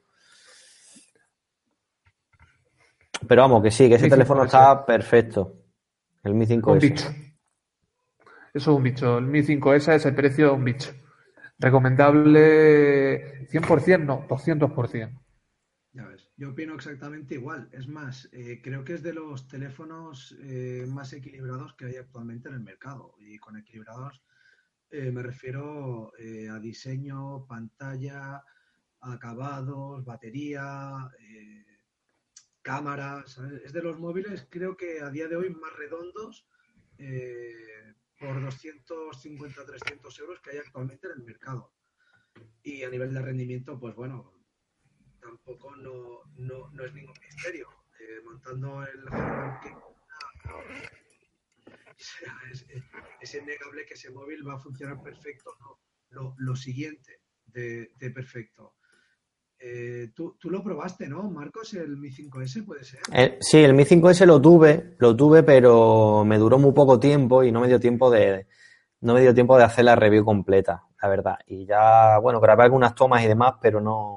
Pero vamos, que sí, que ese
Mi
teléfono
5S,
está perfecto. El Mi
un
5S.
bicho. Eso es un bicho. El Mi 5S es el precio de un bicho. Recomendable 100%, no, 200%.
Ya ves, yo opino exactamente igual. Es más, creo que es de los teléfonos más equilibrados que hay actualmente en el mercado. Y con equilibrados me refiero a diseño, pantalla, acabados, batería, cámaras. ¿Sabes? Es de los móviles, creo que a día de hoy más redondos por 250-300 euros que hay actualmente en el mercado. Y a nivel de rendimiento, pues bueno, tampoco no es ningún misterio. Montando el hardware que sea, es innegable que ese móvil va a funcionar perfecto, no. Lo siguiente de perfecto. Tú lo probaste, ¿no, Marcos? El Mi 5S, ¿puede ser?
Sí, el Mi 5S lo tuve, pero me duró muy poco tiempo y no me dio tiempo de hacer la review completa, la verdad. Y ya, bueno, grabé algunas tomas y demás, pero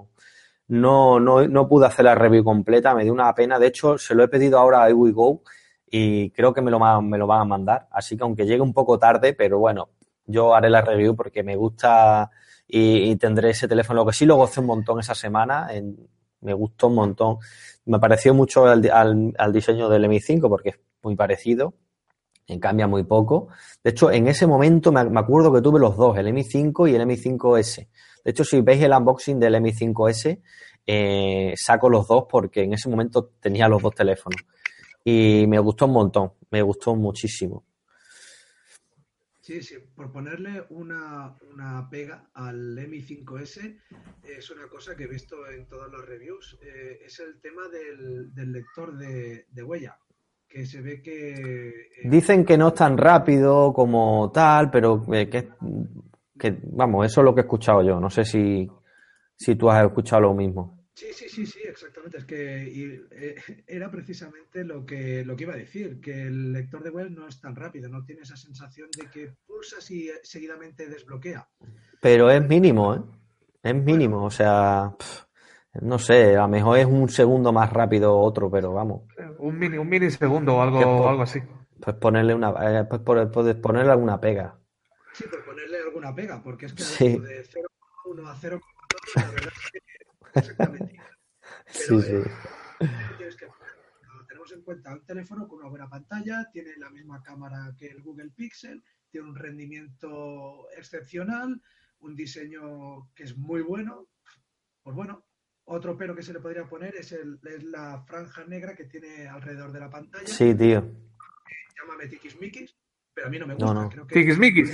no pude hacer la review completa, me dio una pena. De hecho, se lo he pedido ahora a iWeGo y creo que me lo van a mandar. Así que aunque llegue un poco tarde, pero bueno, yo haré la review porque me gusta y tendré ese teléfono. Lo que sí lo gocé un montón esa semana, me gustó un montón. Me pareció mucho al diseño del Mi 5 porque es muy parecido, cambia muy poco. De hecho, en ese momento me acuerdo que tuve los dos, el Mi 5 y el Mi 5S. De hecho, si veis el unboxing del Mi 5S, saco los dos porque en ese momento tenía los dos teléfonos. Y me gustó un montón, me gustó muchísimo.
Sí, sí, por ponerle una pega al Mi 5S, es una cosa que he visto en todas las reviews, es el tema del lector de huella, que se ve que
Dicen que no es tan rápido como tal, pero vamos, eso es lo que he escuchado yo. No sé si tú has escuchado lo mismo.
sí, exactamente. Es que era precisamente lo que iba a decir, que el lector de web no es tan rápido, no tiene esa sensación de que pulsas y seguidamente desbloquea.
Pero es mínimo, ¿eh? Es
Bueno,
mínimo, o sea, no sé, a lo mejor es un segundo más rápido otro, pero vamos.
Un milisegundo o
Que es
algo así.
pues puedes ponerle alguna pega.
sí, por ponerle alguna pega, porque es que ahora mismo
Sí,
de 0,1 a 0,2, la verdad es que exactamente igual.
sí,
Pero
sí.
¿qué tienes que poner? Tenemos en cuenta un teléfono con una buena pantalla, tiene la misma cámara que el Google Pixel, tiene un rendimiento excepcional, un diseño que es muy bueno. Pues bueno, otro pero que se le podría poner es la franja negra que tiene alrededor de la pantalla.
Sí, tío.
Llámame tiquismiquis, pero a mí no me
No,
gusta.
no.
Creo que
Tiquismiquis.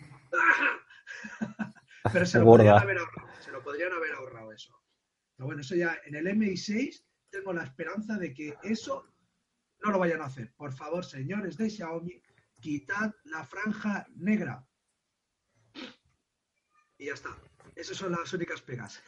pero se
Es
lo podrían haber
gorda.
ahorrado. Se lo podrían haber ahorrado eso. Pero bueno, eso ya en el MI6 tengo la esperanza de que eso no lo vayan a hacer. Por favor, señores de Xiaomi, quitad la franja negra. Y ya está. Esas son las únicas pegas.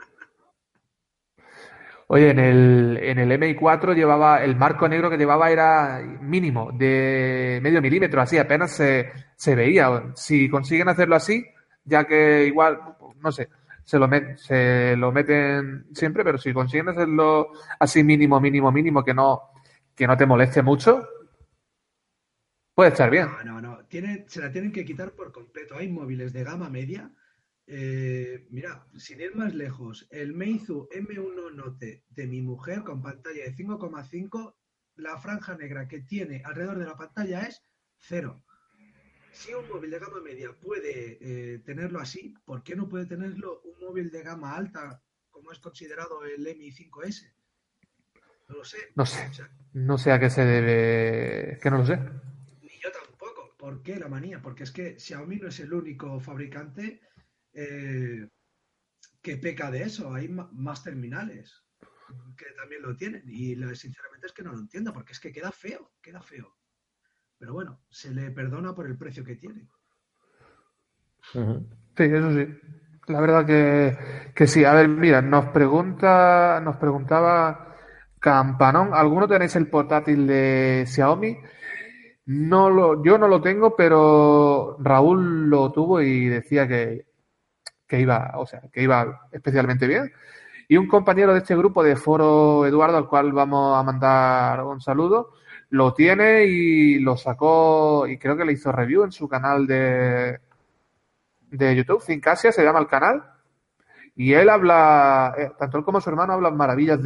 Oye, en el MI4 llevaba, el marco negro que llevaba era mínimo, de medio milímetro, así apenas se veía. Si consiguen hacerlo así, ya que igual, no sé, se lo meten siempre, pero si consiguen hacerlo así mínimo, mínimo, mínimo, que no te moleste mucho, puede estar bien.
No, no, no. Se la tienen que quitar por completo. Hay móviles de gama media. Mira, sin ir más lejos, el Meizu M1 Note de mi mujer con pantalla de 5,5, la franja negra que tiene alrededor de la pantalla es cero. Si un móvil de gama media puede tenerlo así, ¿por qué no puede tenerlo un móvil de gama alta como es considerado el Mi 5S? No lo sé.
No sé,
O sea,
no sé a qué se debe, que no lo sé.
ni yo tampoco. ¿Por qué la manía? Porque es que Xiaomi no es el único fabricante eh, que peca de eso. Hay más terminales que también lo tienen. Y sinceramente es que no lo entiendo, porque es que queda feo, queda feo. Pero bueno, se le perdona por el precio que tiene.
Ujú.
Sí, eso sí. La verdad que sí. A ver, mira, nos preguntaba Campanón, ¿alguno tenéis el portátil de Xiaomi? Yo no lo tengo, pero Raúl lo tuvo y decía que iba, o sea, que iba especialmente bien. Y un compañero de este grupo de Foro Eduardo, al cual vamos a mandar un saludo, lo tiene y lo sacó y creo que le hizo review en su canal de YouTube, Fincasia se llama el canal, y él habla, tanto él como su hermano hablan maravillas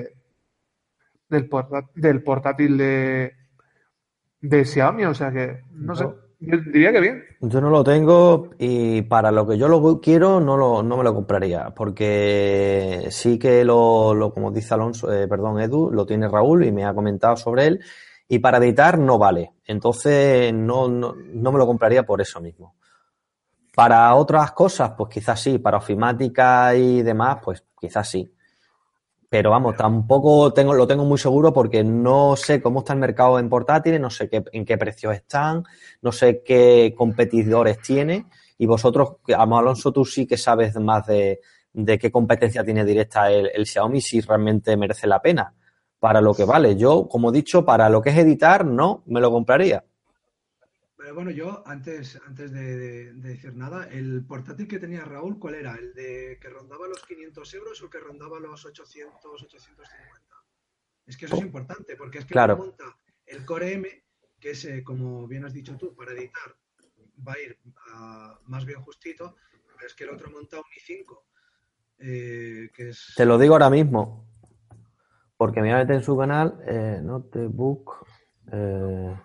del portátil de Xiaomi, o sea que, no sé,
Yo,
yo diría que bien.
yo no lo tengo y para lo que yo lo quiero no me lo compraría, porque sí que como dice Alonso, perdón, Edu, lo tiene Raúl y me ha comentado sobre él, y para editar no vale, entonces no me lo compraría por eso mismo. Para otras cosas, pues quizás sí, para ofimática y demás, pues quizás sí. Pero vamos,
Pero
tampoco lo tengo muy seguro porque no sé cómo está el mercado en portátiles, no sé en qué precios están, no sé qué competidores tiene. Y vosotros, Alonso, tú sí que sabes más de qué competencia tiene directa el Xiaomi, si realmente merece la pena para lo que vale. Yo, como he dicho, para lo que es editar, no me lo compraría.
Pero bueno, yo antes de decir nada, el portátil que tenía Raúl, ¿cuál era? ¿El de que rondaba los 500 euros o el que rondaba los 800, 850? Es que eso es importante, porque es que el otro
Claro,
monta el Core M, que es, como bien has dicho tú, para editar va a ir más bien justito, pero es que el otro monta un i5, que
te
es...
lo digo ahora mismo, porque me voy a meter en su canal, Notebook. eh,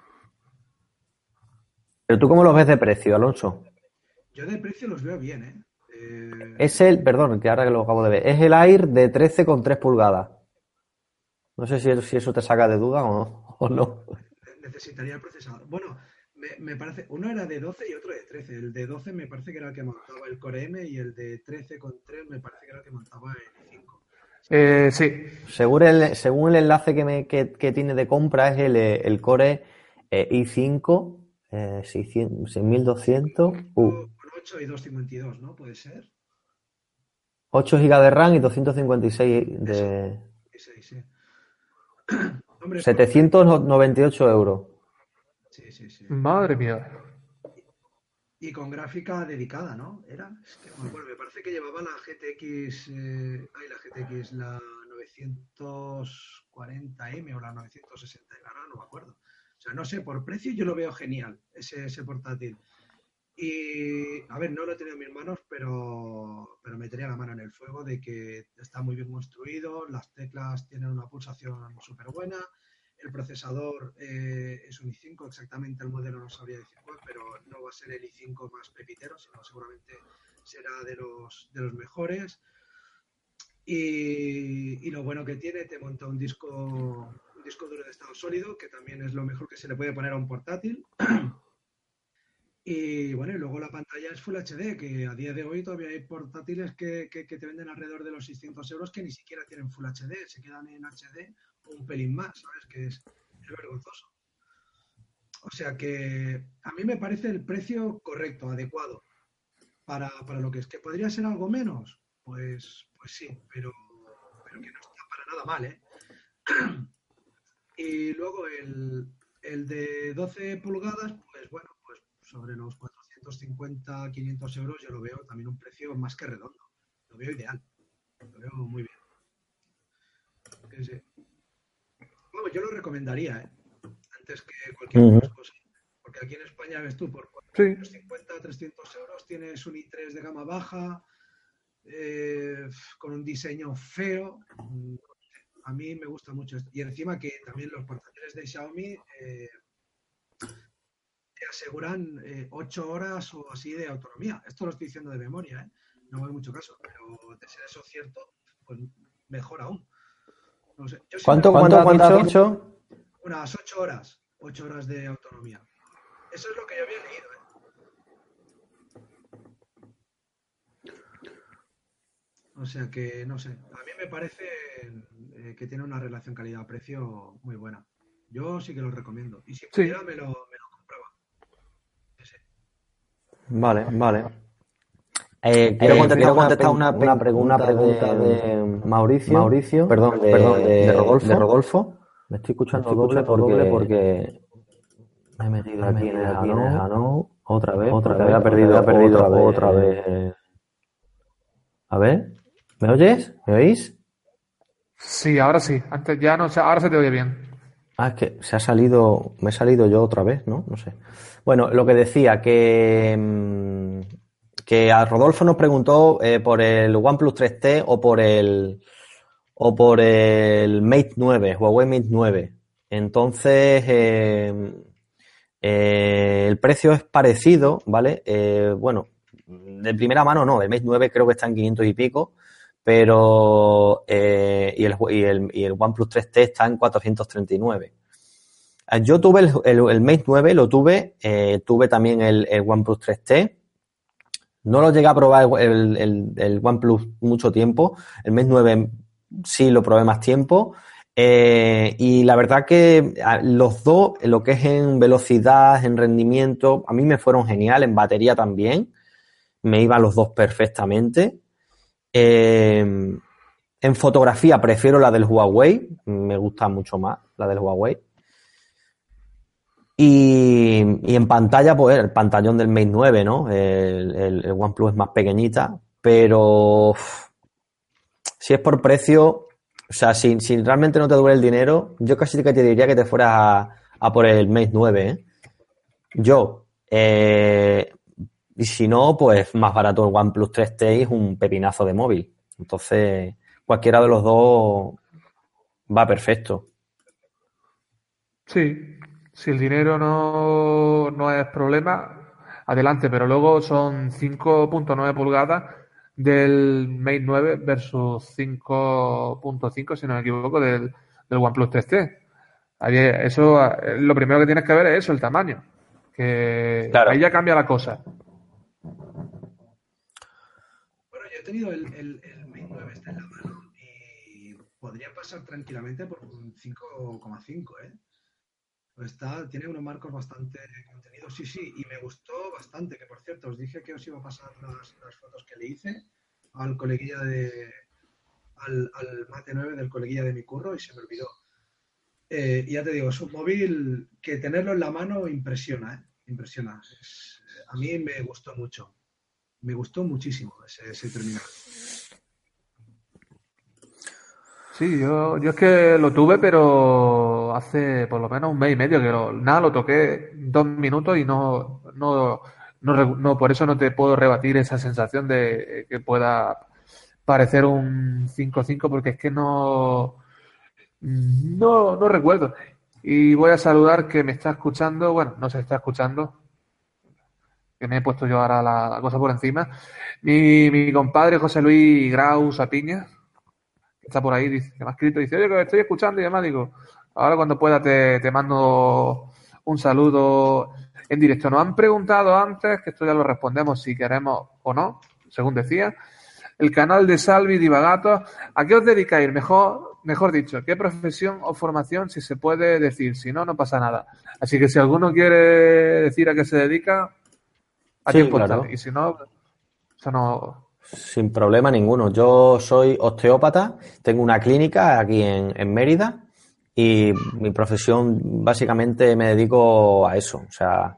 Pero tú cómo los ves de precio, Alonso.
Yo de precio los veo bien, ¿eh?
Perdón, que ahora que lo acabo de ver, es el Air de 13,3 pulgadas. No sé si eso te saca de duda o no.
Necesitaría el procesador. Bueno, me parece, uno era de 12 y otro de 13. El de 12 me parece que era el que montaba el Core M y el de 13,3 me parece que era el que montaba el i5. Si no recuerdo.
Sí,
Según el enlace que tiene de compra es el Core i5 6200
Con 8 y 252, ¿no? Puede ser.
8 GB de RAM y 256
Eso,
de
sí, sí. Hombre, por precio.
798 euros.
Sí, sí, sí.
madre mía.
Y con gráfica dedicada, ¿no? Era, es que no me acuerdo, me parece que llevaba la GTX, la GTX, la 940M o la 960, ahora no me acuerdo. O sea, no sé, por precio yo lo veo genial, ese portátil. Y, a ver, no lo he tenido en mis manos, pero metería la mano en el fuego de que está muy bien construido, las teclas tienen una pulsación súper buena, el procesador es un i5, exactamente el modelo no sabría decir cuál, pero no va a ser el i5 más pepitero, sino seguramente será de los mejores. Y lo bueno que tiene, te monta un disco duro de estado sólido, que también es lo mejor que se le puede poner a un portátil. Y bueno, y luego la pantalla es Full HD, que a día de hoy todavía hay portátiles que te venden alrededor de los 600 euros que ni siquiera tienen Full HD, se quedan en HD o un pelín más, ¿sabes? Que es vergonzoso. O sea que a mí me parece el precio correcto, adecuado, para lo que es que podría ser algo menos, pues sí, pero que no está para nada mal, ¿eh? Y luego el de 12 pulgadas, pues bueno, pues sobre los 450, 500 euros yo lo veo también un precio más que redondo. Lo veo ideal, lo veo muy bien. Sí. Bueno, yo lo recomendaría, ¿eh? Antes que cualquier otra cosa. Porque aquí en España, ves tú, por 450, 300 euros tienes un i3 de gama baja, con un diseño feo. A mí me gusta mucho esto. Y encima que también los portátiles de Xiaomi te aseguran 8 horas o así de autonomía. Esto lo estoy diciendo de memoria, ¿eh? No me hago mucho caso, pero de ser eso cierto, pues mejor aún. No sé.
¿Cuánto has dicho?
Unas 8 horas. 8 horas de autonomía. Eso es lo que yo había leído, ¿eh? O sea que, no sé, a mí me parece que tiene una relación calidad-precio muy buena. Yo sí que lo recomiendo. Y si pudiera, me lo compraba. Sí.
Vale. Quiero contestar una pregunta de Mauricio. Perdón, de Rodolfo. Me estoy escuchando doble porque me he metido aquí en el Hanou. Otra vez. Ha perdido otra vez. A ver, ¿me oyes? ¿Me oís?
Sí, ahora sí. Antes ya no, ahora se te oye bien.
Es que me he salido yo otra vez, ¿no? No sé. Bueno, lo que decía, que a Rodolfo nos preguntó por el OnePlus 3T o por el Mate 9, Huawei Mate 9. Entonces, el precio es parecido, ¿vale? Bueno, de primera mano no, el Mate 9 creo que está en 500 y pico, pero y el OnePlus 3T está en 439. Yo tuve el Mate 9, tuve también el OnePlus 3T. No lo llegué a probar el OnePlus mucho tiempo. El Mate 9 sí lo probé más tiempo. Y la verdad que los dos, lo que es en velocidad, en rendimiento, a mí me fueron genial, en batería también. Me iban los dos perfectamente. En fotografía prefiero la del Huawei, me gusta mucho más la del Huawei. Y en pantalla, pues el pantallón del Mate 9, ¿no? El OnePlus es más pequeñita, pero si es por precio, o sea, si realmente no te duele el dinero, yo casi que te diría que te fueras a por el Mate 9, ¿eh? Y si no, pues más barato el OnePlus 3T es un pepinazo de móvil. Entonces, cualquiera de los dos va perfecto.
Sí, si el dinero no es problema, adelante, pero luego son 5.9 pulgadas del Mate 9 versus 5.5, si no me equivoco, del OnePlus 3T. Eso, lo primero que tienes que ver es eso, el tamaño, que
claro.
Ahí ya cambia la cosa.
Bueno, yo he tenido el Mate 9 en la mano y podría pasar tranquilamente por un 5,5, ¿eh? Tiene unos marcos bastante contenidos, sí, y me gustó bastante, que por cierto, os dije que os iba a pasar las fotos que le hice al coleguilla al Mate 9 del coleguilla de mi curro y se me olvidó. Y ya te digo, es un móvil que tenerlo en la mano impresiona, ¿eh? Impresiona. A mí me gustó mucho. Me gustó muchísimo ese terminal.
Sí, yo es que lo tuve, pero hace por lo menos un mes y medio que lo toqué 2 minutos y no, por eso no te puedo rebatir esa sensación de que pueda parecer un 5.5 porque es que no recuerdo. Y voy a saludar que me está escuchando, bueno, no se está escuchando, que me he puesto yo ahora la cosa por encima. Mi compadre José Luis Grau Sapiña, que está por ahí, dice, que me ha escrito, dice, oye, que estoy escuchando y demás, digo, ahora cuando pueda te mando un saludo en directo. Nos han preguntado antes, que esto ya lo respondemos si queremos o no, según decía, el canal de Salvi Divagato, ¿a qué os dedicáis? Mejor dicho, ¿qué profesión o formación, si se puede decir? Si no, no pasa nada. Así que si alguno quiere decir a qué se dedica, a tiempo
claro.
está. Y si no, Eso no...
Sin problema ninguno. Yo soy osteópata, tengo una clínica aquí en Mérida y mi profesión básicamente me dedico a eso. O sea,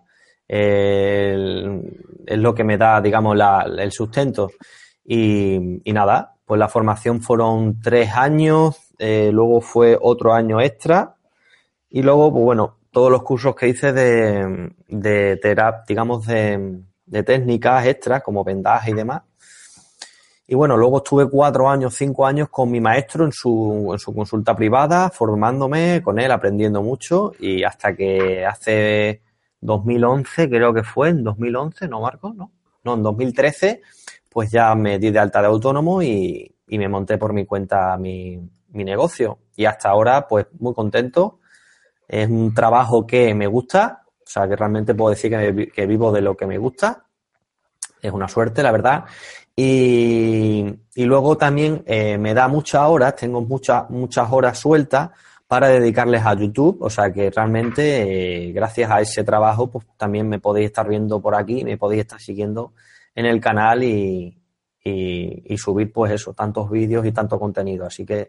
es lo que me da, digamos, el sustento. Y nada, pues la formación fueron 3 años, luego fue otro año extra y luego, pues bueno, todos los cursos que hice de terapia, digamos, de técnicas extras como vendaje y demás. Y bueno, luego estuve 4 años, 5 años con mi maestro en su consulta privada, formándome con él, aprendiendo mucho y hasta que hace 2011, creo que fue, en 2011, ¿no, Marcos? No, en 2013, pues ya me di de alta de autónomo y me monté por mi cuenta mi negocio. Y hasta ahora, pues muy contento. Es un trabajo que me gusta, o sea, que realmente puedo decir que vivo de lo que me gusta. Es una suerte, la verdad. Y luego también me da muchas horas, tengo muchas horas sueltas para dedicarles a YouTube, o sea que realmente gracias a ese trabajo pues también me podéis estar viendo por aquí, me podéis estar siguiendo en el canal y subir pues eso, tantos vídeos y tanto contenido, así que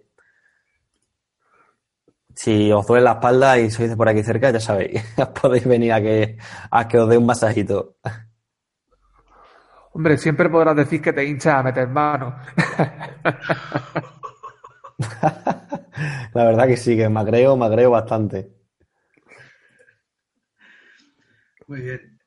si os duele la espalda y sois de por aquí cerca, ya sabéis, podéis venir a que os dé un masajito.
Hombre, siempre podrás decir que te hinchas a meter mano.
La verdad que sí, que me agrego bastante.
Muy bien.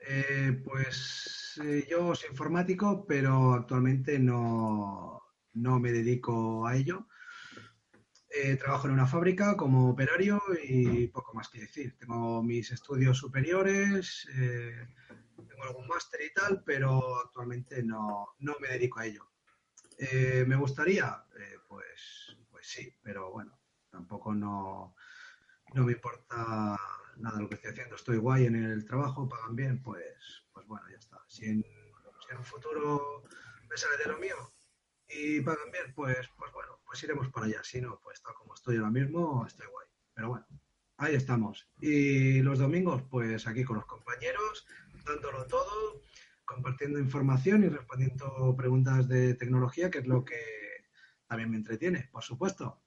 Yo soy informático, pero actualmente no me dedico a ello. Trabajo en una fábrica como operario y poco más que decir. Tengo mis estudios superiores, tengo algún máster y tal, pero actualmente no me dedico a ello. ¿Me gustaría? Pues sí, pero bueno, tampoco no me importa nada lo que estoy haciendo. Estoy guay en el trabajo, pagan bien, pues bueno, ya está. Si en un futuro me sale de lo mío y pagan bien, pues bueno, pues iremos para allá. Si no, pues tal como estoy ahora mismo, estoy guay. Pero bueno, ahí estamos. Y los domingos, pues aquí con los compañeros, dándolo todo, compartiendo información y respondiendo preguntas de tecnología, que es lo que también me entretiene, por supuesto.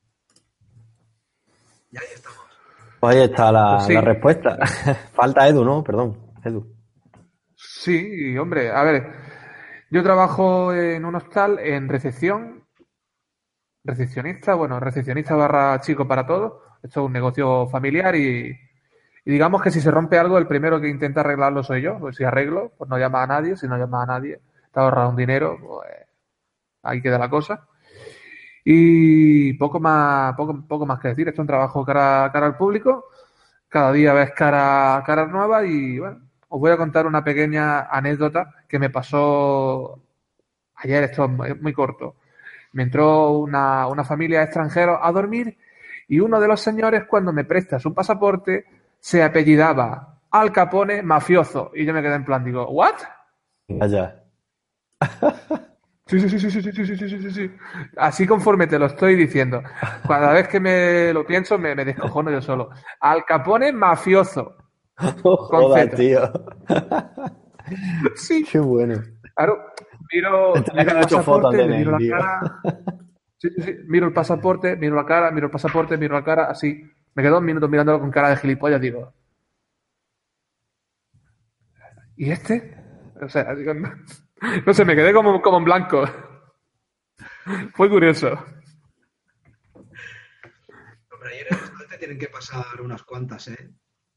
Y ahí estamos.
Pues ahí está
Pues
la
sí,
respuesta. Falta Edu, ¿no? Perdón, Edu.
sí, hombre, a ver, yo trabajo en un hostal en recepción, recepcionista, bueno, recepcionista barra chico para todo. Esto es un negocio familiar y digamos que si se rompe algo, el primero que intenta arreglarlo soy yo. Pues si arreglo, pues no llama a nadie, si no llama a nadie, te ahorras un dinero, pues ahí queda la cosa. Y poco más que decir. Esto es un trabajo cara al público. Cada día ves caras nuevas y bueno, os voy a contar una pequeña anécdota que me pasó ayer. Esto es muy corto. Me entró una familia de extranjeros a dormir y uno de los señores, cuando me presta su pasaporte, se apellidaba Al Capone mafioso. Y yo me quedé en plan, digo, ¿what?
Vaya.
Sí, sí, sí, sí, sí, sí, sí, sí, sí, sí, sí. Así conforme te lo estoy diciendo. Cada vez que me lo pienso, me descojono yo solo. Al Capone mafioso,
No
con
jodas,
Z.
tío.
Sí,
Qué bueno.
claro.
Te tenía que
Miro el
haber hecho foto al
pasaporte, le miro
DNI,
la
tío.
cara. Sí, sí, sí. Miro el pasaporte, miro la cara, miro el pasaporte, miro la cara, así. Me quedo un minuto mirándolo con cara de gilipollas, digo, ¿y este? O sea, digo, no, no sé, me quedé como en blanco. Fue curioso.
Pero ahí en el restaurante tienen que pasar unas cuantas, ¿eh?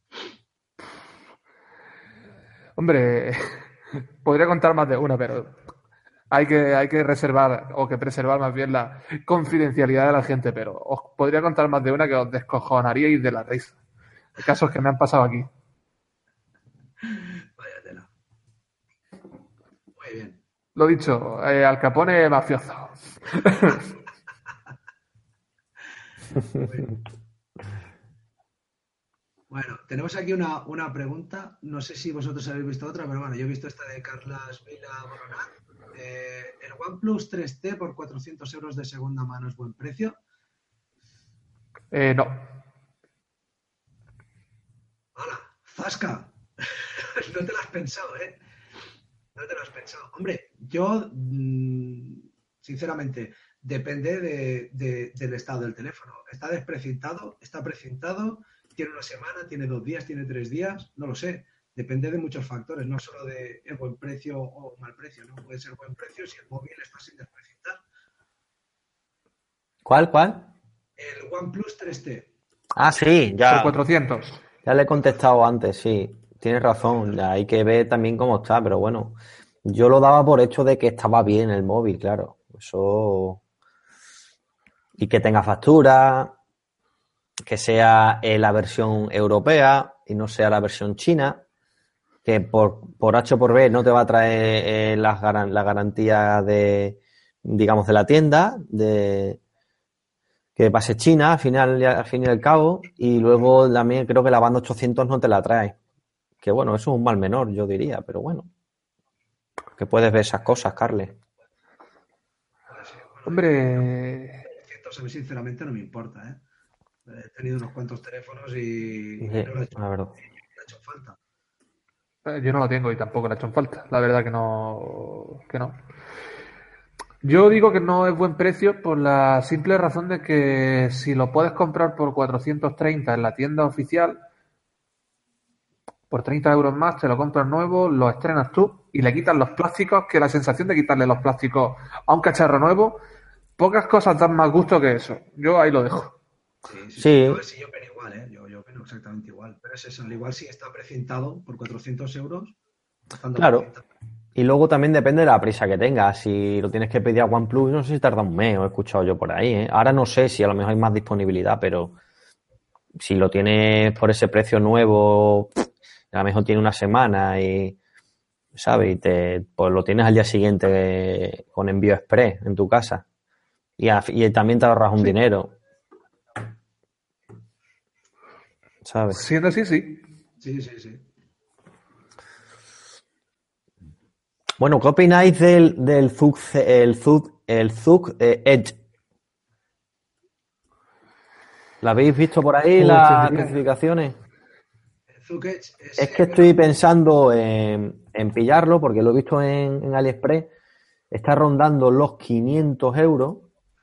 Hombre, podría contar más de una, pero hay que reservar o que preservar más bien la confidencialidad de la gente, pero os podría contar más de una que os descojonaríais de la risa. Hay casos que me han pasado aquí.
Vaya tela. Muy bien.
Lo dicho, Al Capone mafioso.
Muy bien. Bueno, tenemos aquí una pregunta. No sé si vosotros habéis visto otra, pero bueno, yo he visto esta de Carlas Vila Boronat. El OnePlus 3T por 400 euros de segunda mano es buen precio.
No.
¡Hala! ¡Zasca! No te la has pensado, ¿eh? No te lo has pensado. Hombre, yo, sinceramente, depende del estado del teléfono. ¿Está desprecintado? ¿Está precintado? ¿Tiene una semana? ¿Tiene 2 días? ¿Tiene 3 días? No lo sé. Depende de muchos factores, no solo de buen precio o mal precio, ¿no? Puede ser buen precio si el móvil está sin desprecintar.
¿Cuál?
El OnePlus 3T.
Ah, sí,
Por
ya.
400.
Ya le he contestado antes, sí. Tienes razón, ya hay que ver también cómo está, pero bueno, yo lo daba por hecho de que estaba bien el móvil, claro. Eso. Y que tenga factura, que sea la versión europea y no sea la versión china, que por H o por B no te va a traer la garantía de, digamos, de la tienda, de que va a ser China al fin y al cabo, y luego también creo que la banda 800 no te la trae. Que bueno, eso es un mal menor, yo diría, pero bueno. Que puedes ver esas cosas, Carles.
Hombre,
300 a mí sinceramente no me importa, ¿eh? He tenido unos cuantos teléfonos y
Sí,
no le ha hecho,
la verdad.
no le ha hecho falta.
yo no lo tengo y tampoco le he hecho en falta. La verdad que no, que no. Yo digo que no es buen precio por la simple razón de que si lo puedes comprar por 430 en la tienda oficial, por 30 euros más te lo compras nuevo, lo estrenas tú y le quitas los plásticos, que la sensación de quitarle los plásticos a un cacharro nuevo, pocas cosas dan más gusto que eso. Yo ahí lo dejo.
Sí, sí, sí.
Sí,
No, sí, yo opino igual, ¿eh? Yo opino exactamente igual. Pero es eso, al igual si está precintado por 400 euros, estando
claro.
precintado.
Y luego también depende de la prisa que tengas. Si lo tienes que pedir a OnePlus, no sé si tarda un mes, o he escuchado yo por ahí, ¿eh? Ahora no sé si a lo mejor hay más disponibilidad, pero si lo tienes por ese precio nuevo, a lo mejor tiene una semana y, ¿sabes? Pues lo tienes al día siguiente con envío express en tu casa. Y también te ahorras un
Sí.
dinero, ¿sabes?
Siendo así, sí.
Sí, sí, sí.
Bueno, ¿qué opináis del Zug Edge? ¿La habéis visto por ahí,
Pues
las
tendría.
especificaciones?
El Zuckage es,
Es que
bueno,
estoy pensando en pillarlo porque lo he visto en AliExpress. Está rondando los 500 euros,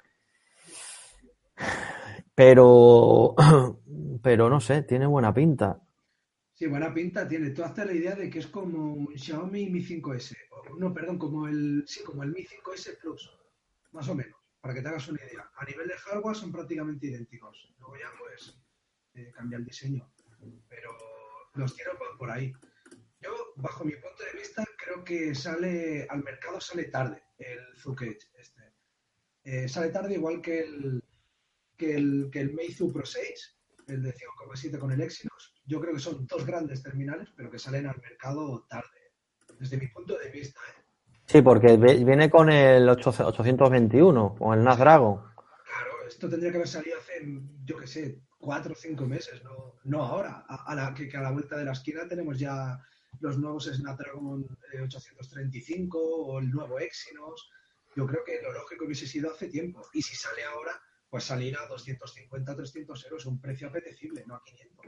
pero, pero no sé, tiene buena pinta.
sí, buena pinta tiene. Tú hazte la idea de que es como un Xiaomi Mi 5S. No, perdón, como el Mi 5S Plus, más o menos, para que te hagas una idea. A nivel de hardware son prácticamente idénticos. Luego ya, pues, cambia el diseño. Pero los tiros van por ahí. Yo, bajo mi punto de vista, creo que al mercado sale tarde el Zuckage este. Sale tarde igual que el Meizu Pro 6, el de 5,7 con el Exynos. Yo creo que son dos grandes terminales, pero que salen al mercado tarde, desde mi punto de vista.
Sí, porque viene con el 821, con el Snapdragon.
Claro, esto tendría que haber salido hace, yo qué sé, 4 o 5 meses, no ahora. Que a la vuelta de la esquina tenemos ya los nuevos Snapdragon 835 o el nuevo Exynos. Yo creo que lo lógico hubiese sido hace tiempo. Y si sale ahora, pues salir a 250 o 300 euros, un precio apetecible, no a 500.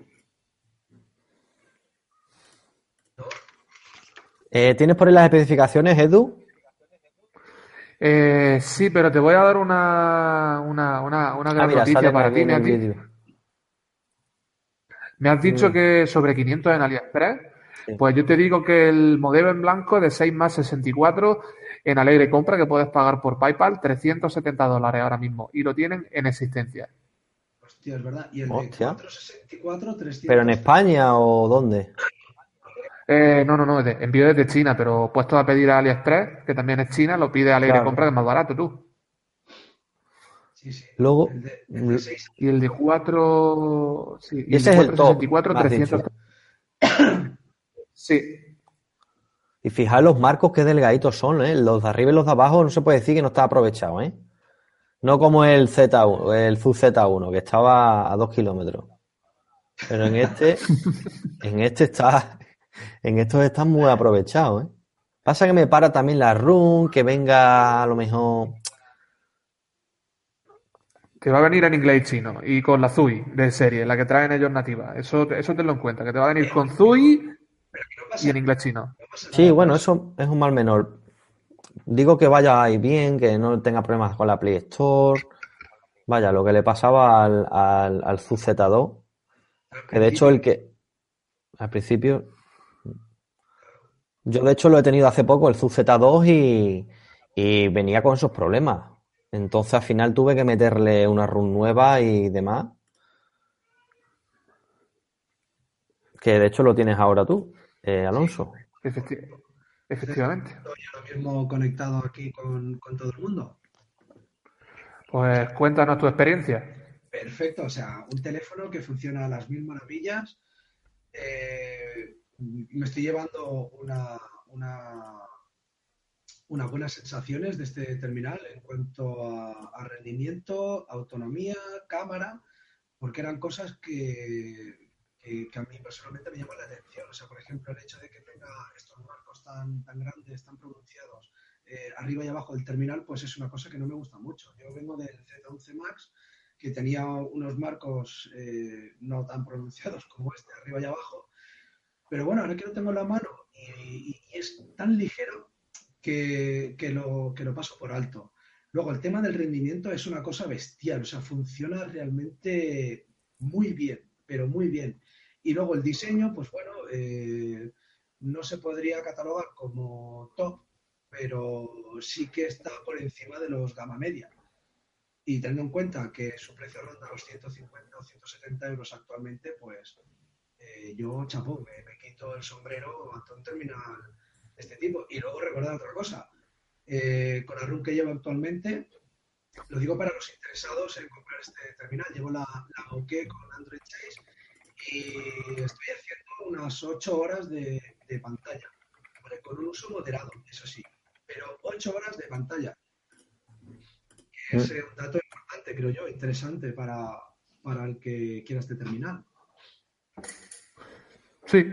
¿No?
¿Tienes por ahí las especificaciones, Edu?
Sí, pero te voy a dar una gran
Mira,
noticia
salen
para
aquí
ti.
en el vídeo.
Me has dicho
Dime.
que sobre 500 en AliExpress.
Sí.
Pues yo te digo que el modelo en blanco de 6 más 64 en Alegre Compra, que puedes pagar por PayPal, $370 ahora mismo. Y lo tienen en existencia.
Hostia, es verdad. Y el de
Hostia.
464,
¿Pero en
300.
España o dónde?
No, envío desde China, pero puesto a pedir a AliExpress, que también es China, lo pide Alegre
Claro.
Compra, que es más barato, tú.
Sí, sí.
Luego,
El de 6.
Y el de 4, sí, y
y
el de
ese es el top,
464,
me has dicho.
300. Sí,
Y fijaos los marcos qué delgaditos son, ¿eh? Los de arriba y los de abajo no se puede decir que no está aprovechado, ¿eh? No como el Z1, el Zug Z1, que estaba a 2 kilómetros. Pero en estos están muy aprovechados, ¿eh? Pasa que me para también la run, que venga a lo mejor.
que va a venir en inglés y chino. Y con la ZUI de serie, la que traen ellos nativa. Eso tenlo en cuenta, que te va a venir con ZUI
Pero que no
y
pasa
en inglés chino.
pasa
Sí,
nada,
bueno,
pues
eso es un mal menor. Digo que vaya ahí bien, que no tenga problemas con la Play Store. Vaya, lo que le pasaba al ZZ2,
al
que de hecho
principio,
al principio, yo de hecho lo he tenido hace poco, el ZZ2, y venía con esos problemas. Entonces al final tuve que meterle una ROM nueva y demás, que de hecho lo tienes ahora tú,
sí,
Alonso.
Efecti-
de
efectivamente.
estoy ahora mismo conectado aquí con todo el mundo. O
Pues
sea,
cuéntanos tu experiencia.
perfecto, o sea, un teléfono que funciona a las mil maravillas. Me estoy llevando unas buenas sensaciones de este terminal en cuanto a rendimiento, autonomía, cámara, porque eran cosas que a mí personalmente me llaman la atención. O sea, por ejemplo, el hecho de que tenga estos marcos tan grandes, tan pronunciados, arriba y abajo del terminal, pues es una cosa que no me gusta mucho. Yo vengo del Z11 Max, que tenía unos marcos no tan pronunciados como este, arriba y abajo, pero bueno, ahora que lo tengo en la mano y es tan ligero que lo paso por alto. Luego, el tema del rendimiento es una cosa bestial, o sea, funciona realmente muy bien, pero muy bien. Y luego el diseño, pues bueno, no se podría catalogar como top, pero sí que está por encima de los gama media. Y teniendo en cuenta que su precio ronda los 150 o 170 euros actualmente, pues yo, chapó, me quito el sombrero ante un terminal de este tipo. Y luego recordar otra cosa, con la RUM que llevo actualmente, lo digo para los interesados en comprar este terminal, llevo la Bokeh con Android 6 y estoy haciendo unas 8 horas de pantalla, ¿vale? Con un uso moderado, eso sí, pero 8 horas de pantalla. Es
Mm.
un dato importante, creo yo, interesante para el que quiera este terminal.
Sí,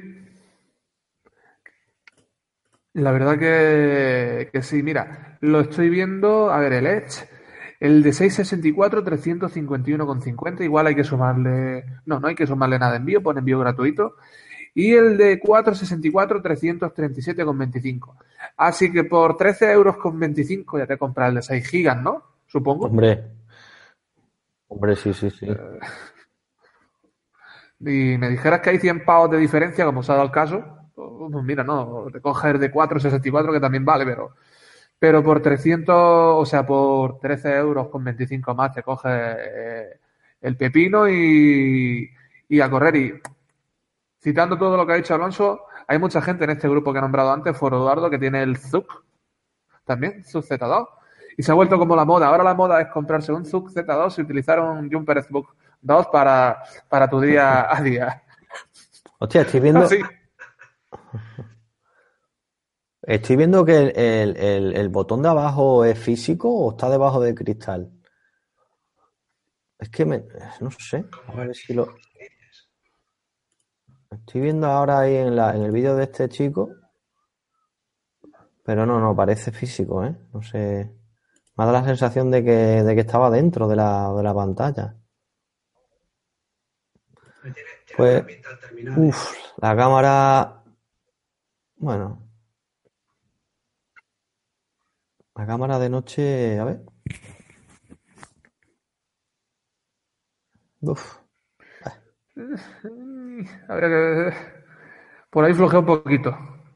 la verdad que sí. Mira, lo estoy viendo. A ver, el Edge, el de 664, 351,50. Igual hay que sumarle. No, no hay que sumarle nada de envío, pone envío gratuito. Y el de 464, 337,25. Así que por 13 euros con 25 ya te compras el de 6 gigas, ¿no? Supongo.
Hombre, hombre, sí, sí, sí.
Y me dijeras que hay 100 pavos de diferencia, como se ha dado el caso, pues mira, no, te coges el de 464 que también vale, pero por 300, o sea, por 13 euros con 25 más te coges el pepino y a correr. Y citando todo lo que ha dicho Alonso, hay mucha gente en este grupo que ha nombrado antes, Foro Eduardo, que tiene el ZUC también, ZUC Z2, y se ha vuelto como la moda. Ahora la moda es comprarse un ZUC Z2 y utilizar un Jumper Book 2 para tu día a día.
Hostia,
Así.
estoy viendo que el botón de abajo es físico o está debajo del cristal. Es que no sé,
Como
a
el
ver si lo
dices.
estoy viendo ahora ahí en el vídeo de este chico, pero no, parece físico, ¿eh? No sé. Me ha dado la sensación de que estaba dentro de la pantalla.
Tiene buena
Pues,
pinta el terminal, ¿eh?
uff, la cámara, bueno, la cámara de noche, a ver, uff,
Habría que. Por ahí flojea un poquito.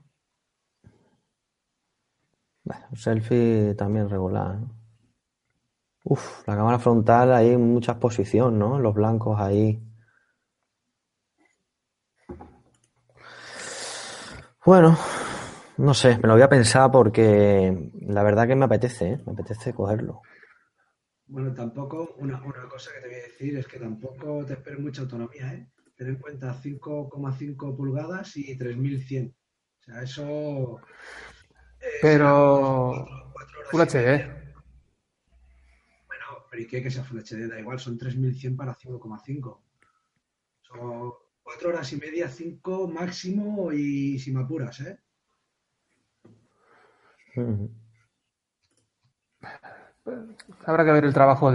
un selfie también regular, ¿no? Uf, la cámara frontal, hay mucha exposición, ¿no? Los blancos ahí. Bueno, no sé, me lo voy a pensar porque la verdad que me apetece, ¿eh? Me apetece cogerlo.
Bueno, tampoco, una cosa que te voy a decir es que tampoco te esperes mucha autonomía, ¿eh? Ten en cuenta 5,5 pulgadas y 3100. O sea, eso serán unos
Pero.
cuatro
Full
horas y
HD.
media. Bueno, pero ¿y qué que sea Full HD? Da igual, son 3100 para 5,5. Son 4 horas y media, 5 máximo y si me apuras, ¿eh?
Ujú.
Habrá que ver el trabajo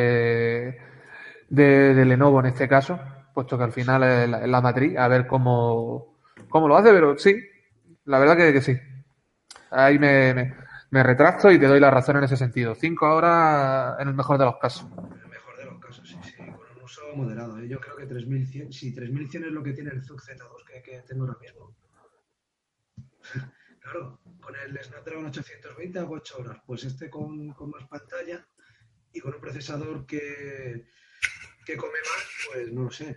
de Lenovo en este caso, puesto que al final es la matriz, a ver cómo lo hace, pero sí. La verdad que sí. Ahí me retracto y te doy la razón en ese sentido. 5 horas en el mejor de los casos.
En el mejor de los casos, sí, con un uso moderado. Yo creo que 3100, sí, 3100 es lo que tiene el ZUC Z2 que tengo ahora mismo. Claro, con el Snapdragon 820 hago 8 horas. Pues con más pantalla y con un procesador que come más, pues no lo sé.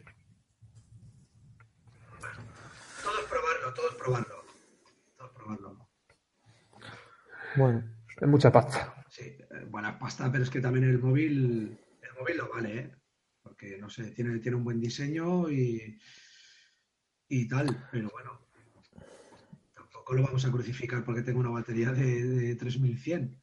Bueno, todo es probarlo.
Bueno.
Es mucha pasta.
Sí, buena pasta, pero es que también el móvil lo vale, ¿eh? Porque, no sé, tiene un buen diseño y tal, pero bueno, tampoco lo vamos a crucificar porque tengo una batería de 3100.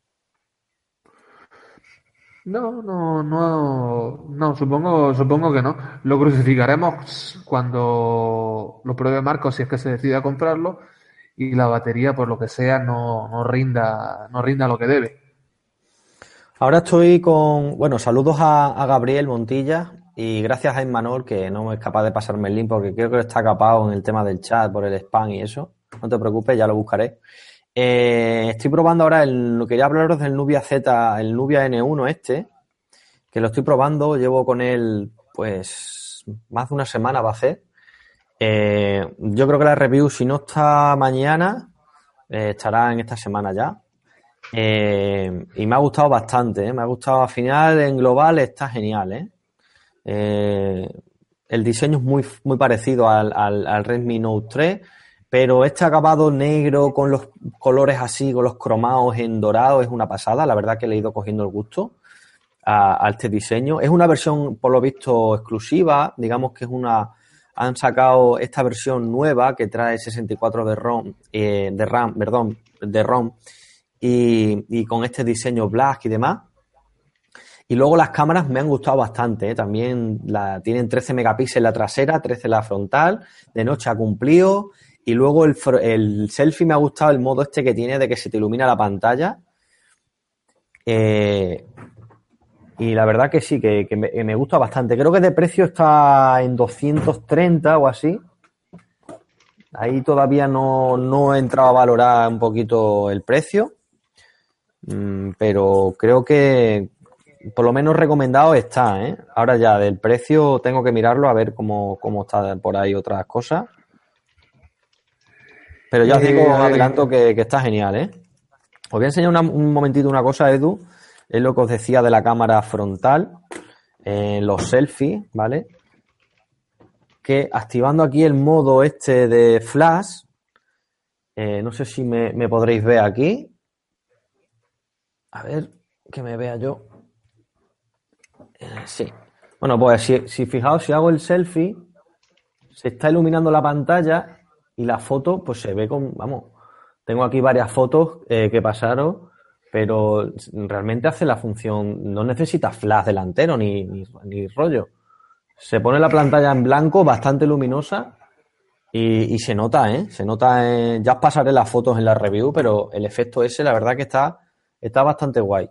No, supongo que no. Lo crucificaremos cuando lo pruebe Marcos, si es que se decide a comprarlo, y la batería, por lo que sea, no rinda lo que debe.
Ahora estoy bueno, saludos a Gabriel Montilla y gracias a Imanol, que no es capaz de pasarme el link porque creo que está capado en el tema del chat por el spam y eso. No te preocupes, ya lo buscaré. Estoy probando ahora quería hablaros del Nubia Z, el Nubia N1 que lo estoy probando, llevo con él pues más de una semana va a hacer. Yo creo que la review, si no está mañana, estará en esta semana ya. Y me ha gustado bastante, me ha gustado al final, en global está genial, el diseño es muy, muy parecido al Redmi Note 3, pero este acabado negro con los colores así, con los cromados en dorado, es una pasada. La verdad que le he ido cogiendo el gusto a este diseño. Es una versión, por lo visto, exclusiva. Digamos que han sacado esta versión nueva que trae 64 de ROM y con este diseño black y demás. Y luego las cámaras me han gustado bastante, También tienen 13 megapíxeles la trasera, 13 la frontal, de noche ha cumplido. Y luego el selfie me ha gustado el modo que tiene de que se te ilumina la pantalla. Y la verdad que sí, que me gusta bastante. Creo que de precio está en 230 o así. Ahí todavía no he entrado a valorar un poquito el precio. Pero creo que por lo menos recomendado está, Ahora ya del precio tengo que mirarlo a ver cómo está por ahí otras cosas. Pero ya os digo, os adelanto que está genial, Os voy a enseñar un momentito una cosa, Edu. Es lo que os decía de la cámara frontal, los selfies, ¿vale? Que activando aquí el modo de flash, no sé si me podréis ver aquí. A ver, que me vea yo. Sí. Bueno, pues si fijaos, si hago el selfie, se está iluminando la pantalla y la foto pues se ve tengo aquí varias fotos que pasaron, pero realmente hace la función, no necesita flash delantero ni rollo. Se pone la pantalla en blanco, bastante luminosa y se nota, Se nota, ya os pasaré las fotos en la review, pero el efecto la verdad que está bastante guay.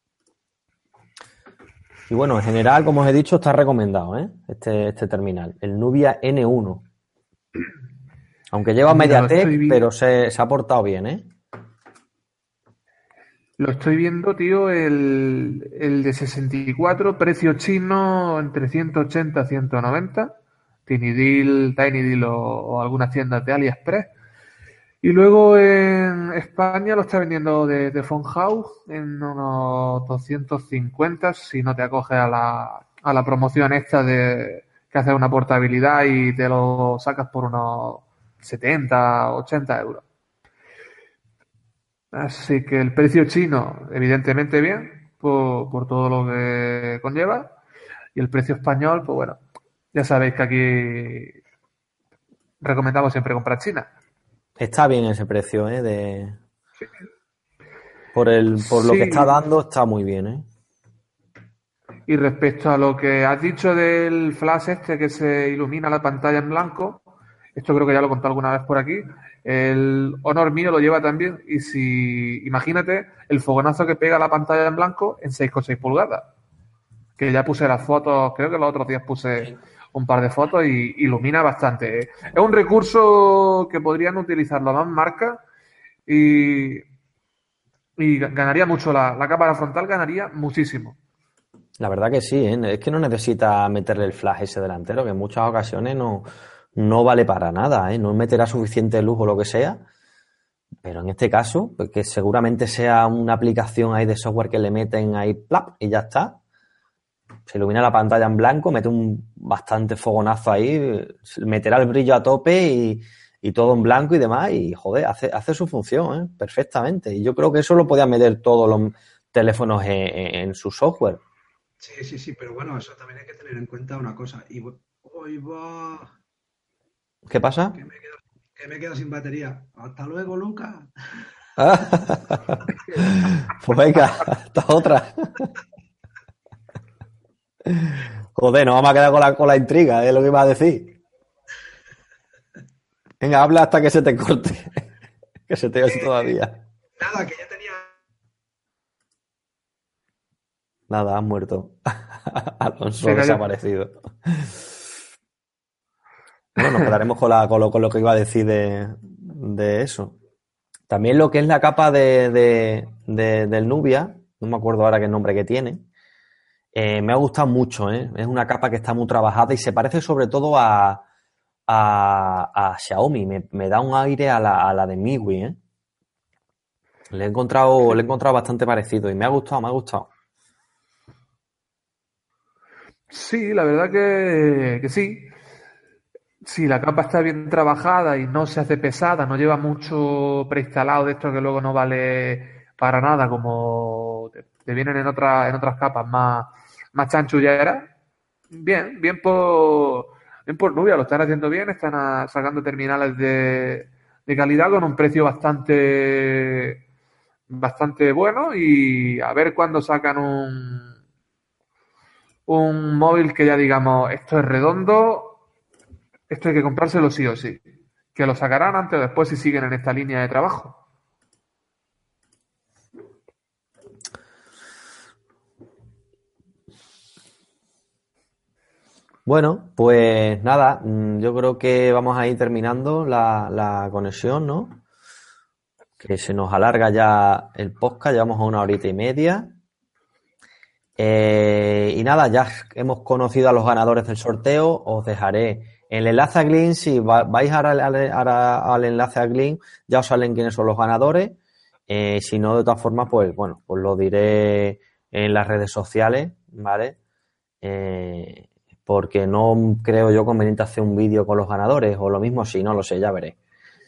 Y bueno, en general, como os he dicho, está recomendado, este terminal, el Nubia N1. Aunque lleva MediaTek, pero se ha portado bien,
Lo estoy viendo, tío, el de 64, precio chino entre 180 y 190, Tiny Deal o algunas tiendas de AliExpress. Y luego en España lo está vendiendo de Phone House en unos 250 si no te acoges a la promoción que hace una portabilidad y te lo sacas por unos 70, 80 euros. Así que el precio chino, evidentemente bien, por todo lo que conlleva. Y el precio español, pues bueno, ya sabéis que aquí recomendamos siempre comprar China.
Está bien ese precio, Sí. Por lo que está dando, está muy bien,
Y respecto a lo que has dicho del flash que se ilumina la pantalla en blanco, esto creo que ya lo he contado alguna vez por aquí, el Honor mío lo lleva también y imagínate el fogonazo que pega la pantalla en blanco en 6,6 pulgadas. Que ya puse las fotos, creo que los otros días puse un par de fotos y ilumina bastante. Es un recurso que podrían utilizarlo más marcas y ganaría mucho. La cámara frontal ganaría muchísimo.
La verdad que sí, ¿eh? Es que no necesita meterle el flash ese delantero, que en muchas ocasiones no vale para nada, ¿eh? No meterá suficiente luz o lo que sea. Pero en este caso, pues que seguramente sea una aplicación ahí de software que le meten ahí, plap, y ya está. Se ilumina la pantalla en blanco, mete un bastante fogonazo ahí, meterá el brillo a tope y todo en blanco y demás, y joder, hace su función, ¿eh? Perfectamente. Y yo creo que eso lo podían meter todos los teléfonos en su software.
Sí, pero bueno, eso también hay que tener en cuenta una cosa. Y hoy va.
¿Qué pasa?
Que me quedo sin batería. Hasta luego, Lucas.
Pues venga, hasta otra. Joder, nos vamos a quedar con la intriga de lo que iba a decir. Venga, habla hasta que se te corte. Que se te oye todavía.
Nada, que ya tenía.
Nada, has muerto. Alonso
Se cayó.
desaparecido. Bueno, nos quedaremos con lo que iba a decir de eso. También lo que es la capa del Nubia, no me acuerdo ahora qué nombre que tiene, me ha gustado mucho, ¿eh? Es una capa que está muy trabajada y se parece sobre todo a Xiaomi. Me da un aire a la de MIUI, ¿eh? Le he encontrado bastante parecido y me ha gustado.
Sí, la verdad que sí. Si la capa está bien trabajada y no se hace pesada, no lleva mucho preinstalado de esto que luego no vale para nada, como te vienen en otras capas más chanchulleras. Bien por Nubia, lo están haciendo bien, están sacando terminales de calidad con un precio bastante bueno y a ver cuándo sacan un móvil que ya digamos, esto es redondo, esto hay que comprárselo sí o sí. Que lo sacarán antes o después si siguen en esta línea de trabajo.
Bueno, pues nada, yo creo que vamos a ir terminando la conexión, ¿no? Que se nos alarga ya el podcast, llevamos a 1 horita y media. Y nada, ya hemos conocido a los ganadores del sorteo. Os dejaré el enlace a Gleam. Si vais al enlace a Gleam, ya os salen quiénes son los ganadores. Si no, de todas formas, pues bueno, pues lo diré en las redes sociales, ¿vale? Porque no creo yo conveniente hacer un vídeo con los ganadores, o lo mismo, si no lo sé, ya veré.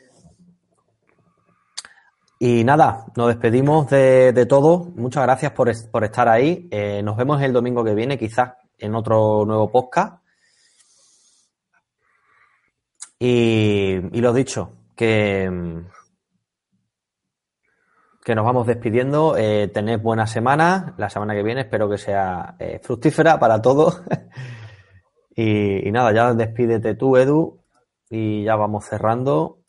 Y nada, nos despedimos de todos. Muchas gracias por estar ahí. Nos vemos el domingo que viene, quizás en otro nuevo podcast. Y lo dicho, que nos vamos despidiendo. Tened buena semana. La semana que viene espero que sea fructífera para todos. Y nada, ya despídete tú, Edu, y ya vamos cerrando.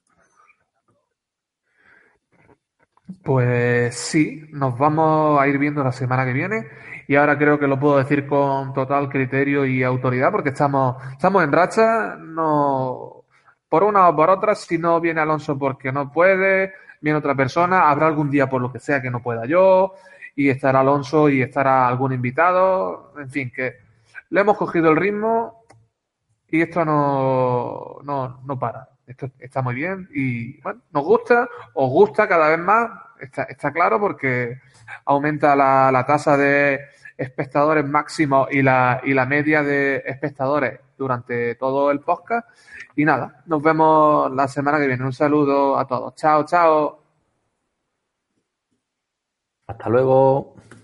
Pues sí, nos vamos a ir viendo la semana que viene y ahora creo que lo puedo decir con total criterio y autoridad porque estamos en racha, no por una o por otra, si no viene Alonso porque no puede, viene otra persona, habrá algún día por lo que sea que no pueda yo y estará Alonso y estará algún invitado, en fin, que le hemos cogido el ritmo y esto no para. Esto está muy bien y bueno, nos gusta, os gusta cada vez más, está claro, porque aumenta la tasa de espectadores máximos y la media de espectadores durante todo el podcast. Y nada, nos vemos la semana que viene. Un saludo a todos. Chao, chao.
Hasta luego.